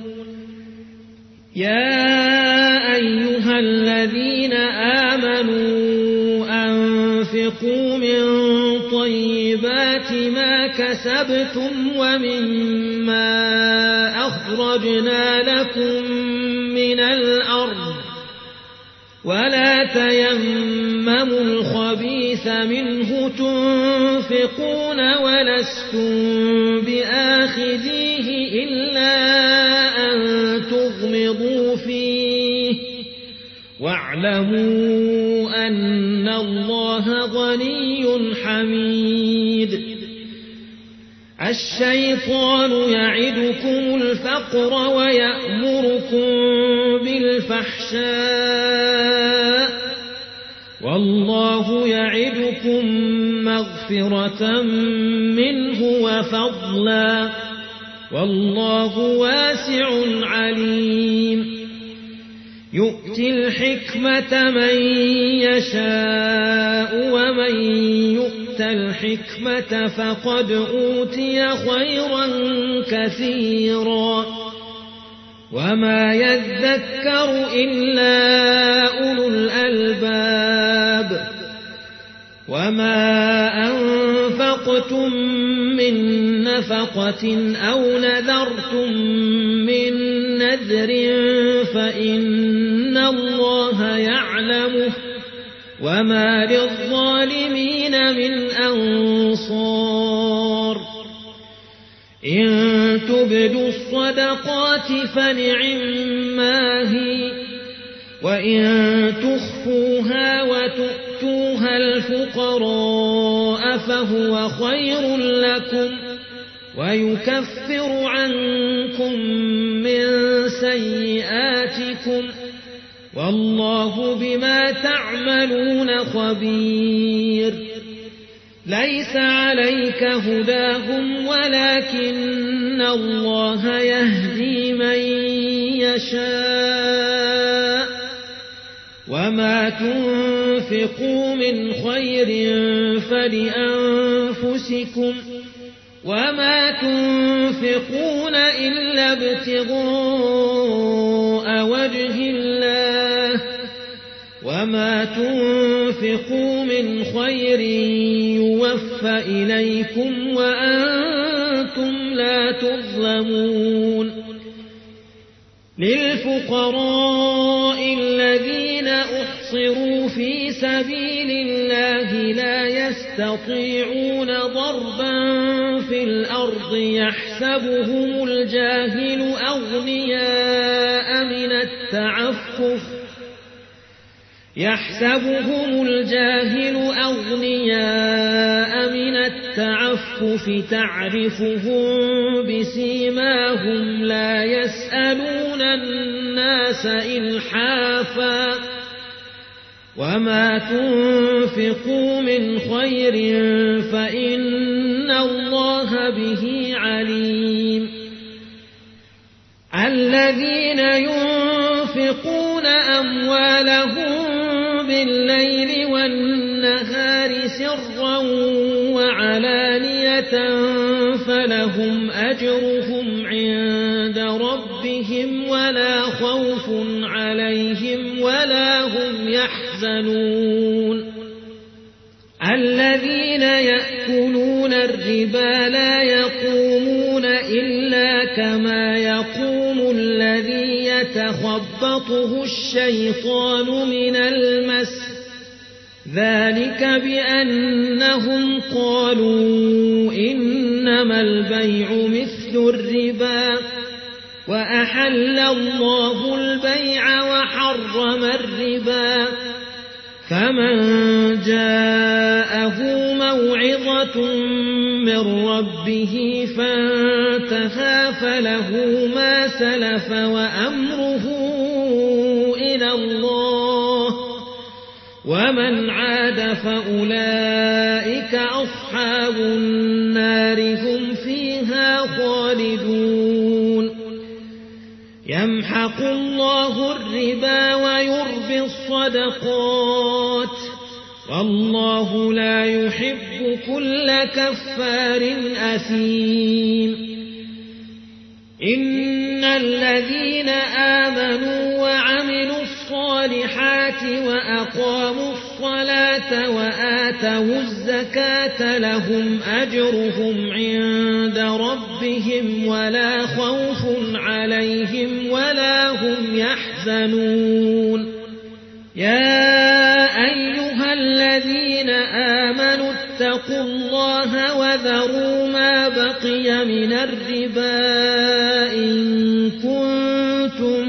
يا أيها الذين آمنوا أنفقوا من طيبات ما كسبتم ومما أخرجنا لكم من الأرض ولا تيمموا الخبيث منه تنفقون ولستم بآخذيه إلا أن تغمضوا فيه واعلموا أن الله غني حميد الشيطان يعدكم الفقر ويأمركم بالفحشاء والله يعدكم مغفرة منه وفضلا والله واسع عليم يؤتي الحكمة من يشاء ومن يؤت الحكمة فقد أوتي خيرا كثيرا وما يذكر إلا أولو الألباب وما أنفقتم من نفقة أو نذرتم من نذر فإن الله يعلمه وما للظالمين من أنصار إن تبدوا الصدقات فنعما هي وإن تخفوها وتؤتوها الفقراء فهو خير لكم ويكفر عنكم من سيئاتكم والله بما تعملون خبير ليس عليك هداهم ولكن الله يهدي من يشاء وما تنفقوا من خير فلأنفسكم وما تنفقون إلا ابتغاء وجه الله وما تنفقوا من خير يوفى إليكم وأنتم لا تظلمون للفقراء الذين أحصروا في سبيل الله لا يستطيعون ضربا في الأرض يحسبهم الجاهل أغنياء من التعفف يحسبهم الجاهل أغنياء من التعفف تعرفهم بسيماهم لا يسألون الناس إلحافا وما تنفقوا من خير فإن الله به عليم الذين ينفقون أموالهم بالليل والنهار سرا وعلانية فلهم أجرهم عند ربهم ولا خوف عليهم ولا هم يحزنون الذين يأكلون الربا لا يقومون إلا كما يقوم الذي يتخبطه الشيطان من المس ذلك بأنهم قالوا إنما البيع مثل الربا وأحل الله البيع وحرم الربا فمن جاءه موعظة من ربه فانتهى فله ما سلف وأمره إلى الله ومن عاد فأولئك أصحاب النار هم فيها خالدون يمحق الله الربا ويربي الصدقات والله لا يحب كل كفار أثيم إن الذين آمنوا وعملوا الصالحات وأقاموا الصلاة وآتوا الزكاة لهم أجرهم عند ربهم ولا خوف عليهم ولا هم يحزنون يا أيها الذين آمنوا اتقوا الله وذروا ما بقي من الربا إن كنتم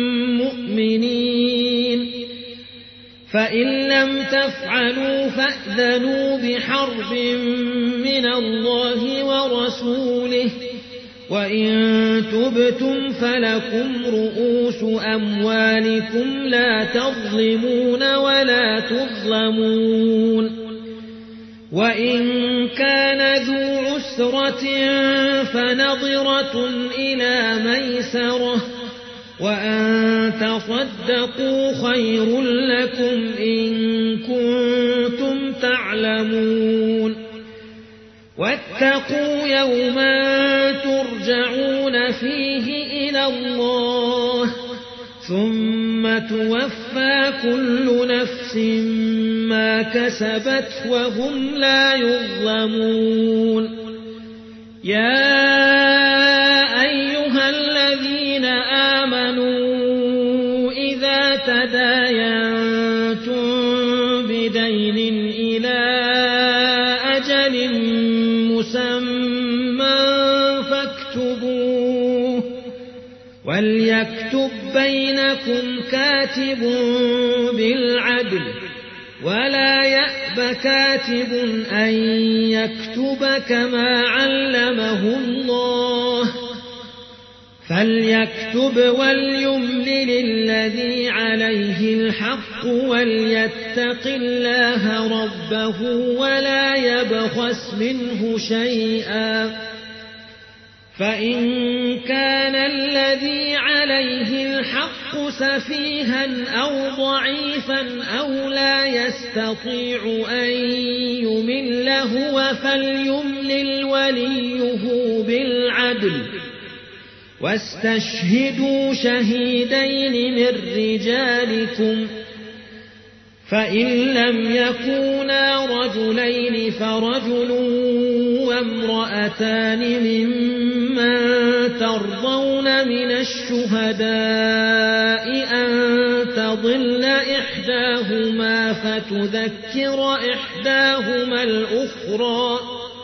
مؤمنين فإن لم تفعلوا فأذنوا بحرب من الله ورسوله وإن تبتم فلكم رؤوس أموالكم لا تظلمون ولا تظلمون وإن كان ذو عسرة فنظرة إلى ميسرة وأن تصدقوا خير لكم إن كنتم تعلمون واتقوا يوما ترجعون فيه إلى الله ثم توفى كل نفس ما كسبت وهم لا يظلمون يا أيها الذين آمنوا إذا تداينتم بدين إلى أجل مسمى فاكتبوه وليكتب بينكم كاتب بالعدل ولا يأب كاتب أن يكتب كما علمه الله فليكتب وليملل الذي عليه الحق وليتق الله ربه ولا يبخس منه شيئا فإن كان الذي عليه الحق سفيها أو ضعيفا أو لا يستطيع أن يمل هو فليملل وليه بالعدل واستشهدوا شهيدين من رجالكم فإن لم يكونا رجلين فرجل وامرأتان ممن ترضون من الشهداء أن تضل إحداهما فتذكر إحداهما الأخرى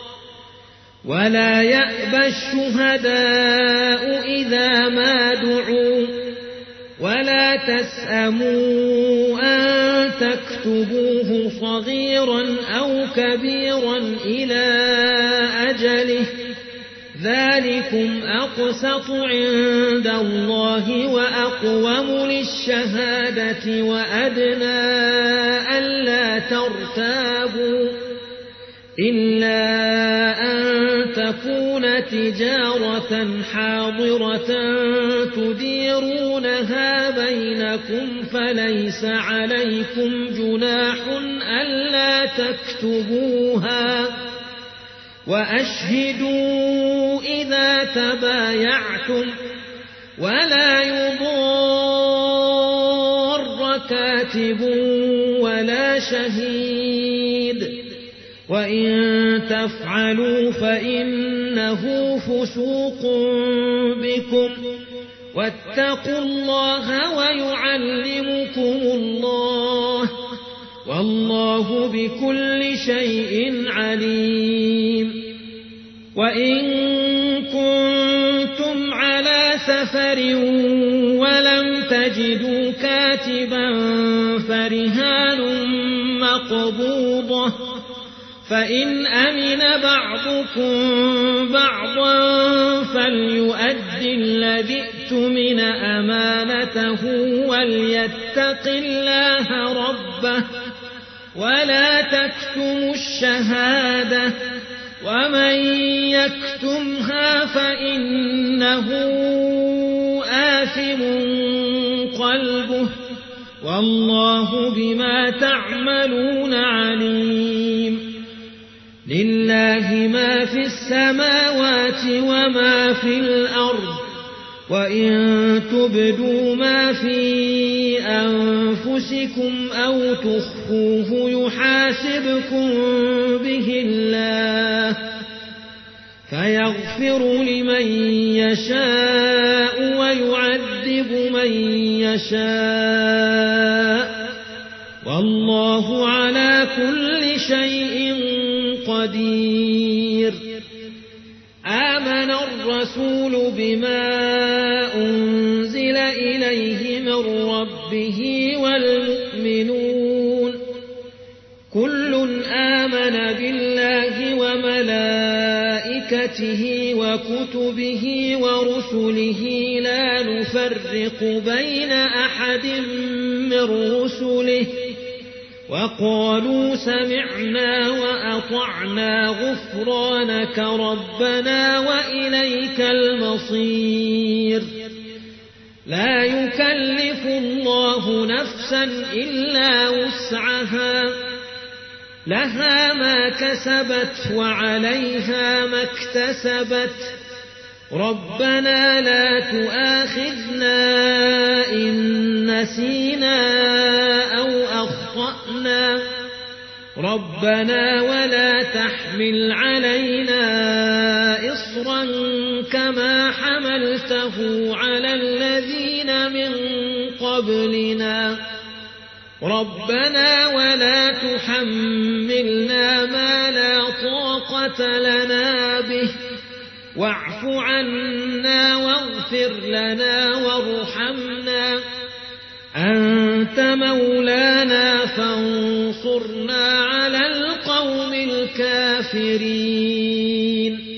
ولا يأبى الشهداء إذا ما دعوا ولا تسأموا أن تكتبوه صغيرا أو كبيرا إلى أجله ذلكم أقسط عند الله وأقوم للشهادة وأدنى ألا ترتابوا إلا أن تكون تجارة حاضرة تديرونها بينكم فليس عليكم جناح ألا تكتبوها وأشهدوا إذا تبايعتم ولا يضار كاتب ولا شهيد وإن تفعلوا فإنه فسوق بكم واتقوا الله ويعلمكم الله والله بكل شيء عليم وإن كنتم على سفر ولم تجدوا كاتبا فرهان مقبوضة فإن أمن بعضكم بعضا فليؤدي الذي اؤتمن أمانته وليتق الله ربه ولا تكتموا الشهادة ومن يكتمها فإنه آثم قلبه والله بما تعملون عليم لله ما في السماوات وما في الأرض وإن تبدوا ما في أنفسكم أو تخفوه يحاسبكم به الله فيغفر لمن يشاء ويعذب من يشاء والله على كل شيء قدير آمن الرسول بما أنزل إليه من ربه والمؤمنون كل آمن بالله وملائكته وكتبه ورسله لا نفرق بين أحد من رسله وقالوا سمعنا وأطعنا غفرانك ربنا وإليك المصير لا يكلف الله نفسا إلا وسعها لها ما كسبت وعليها ما اكتسبت ربنا لا تؤاخذنا إن نسينا أو أخطأنا ربنا ولا تحمل علينا إصرا كما حملته على الذين من قبلنا ربنا ولا تحملنا ما لا طاقة لنا به واعف عنا واغفر لنا وارحمنا أنت مولانا فانصرنا على القوم الكافرين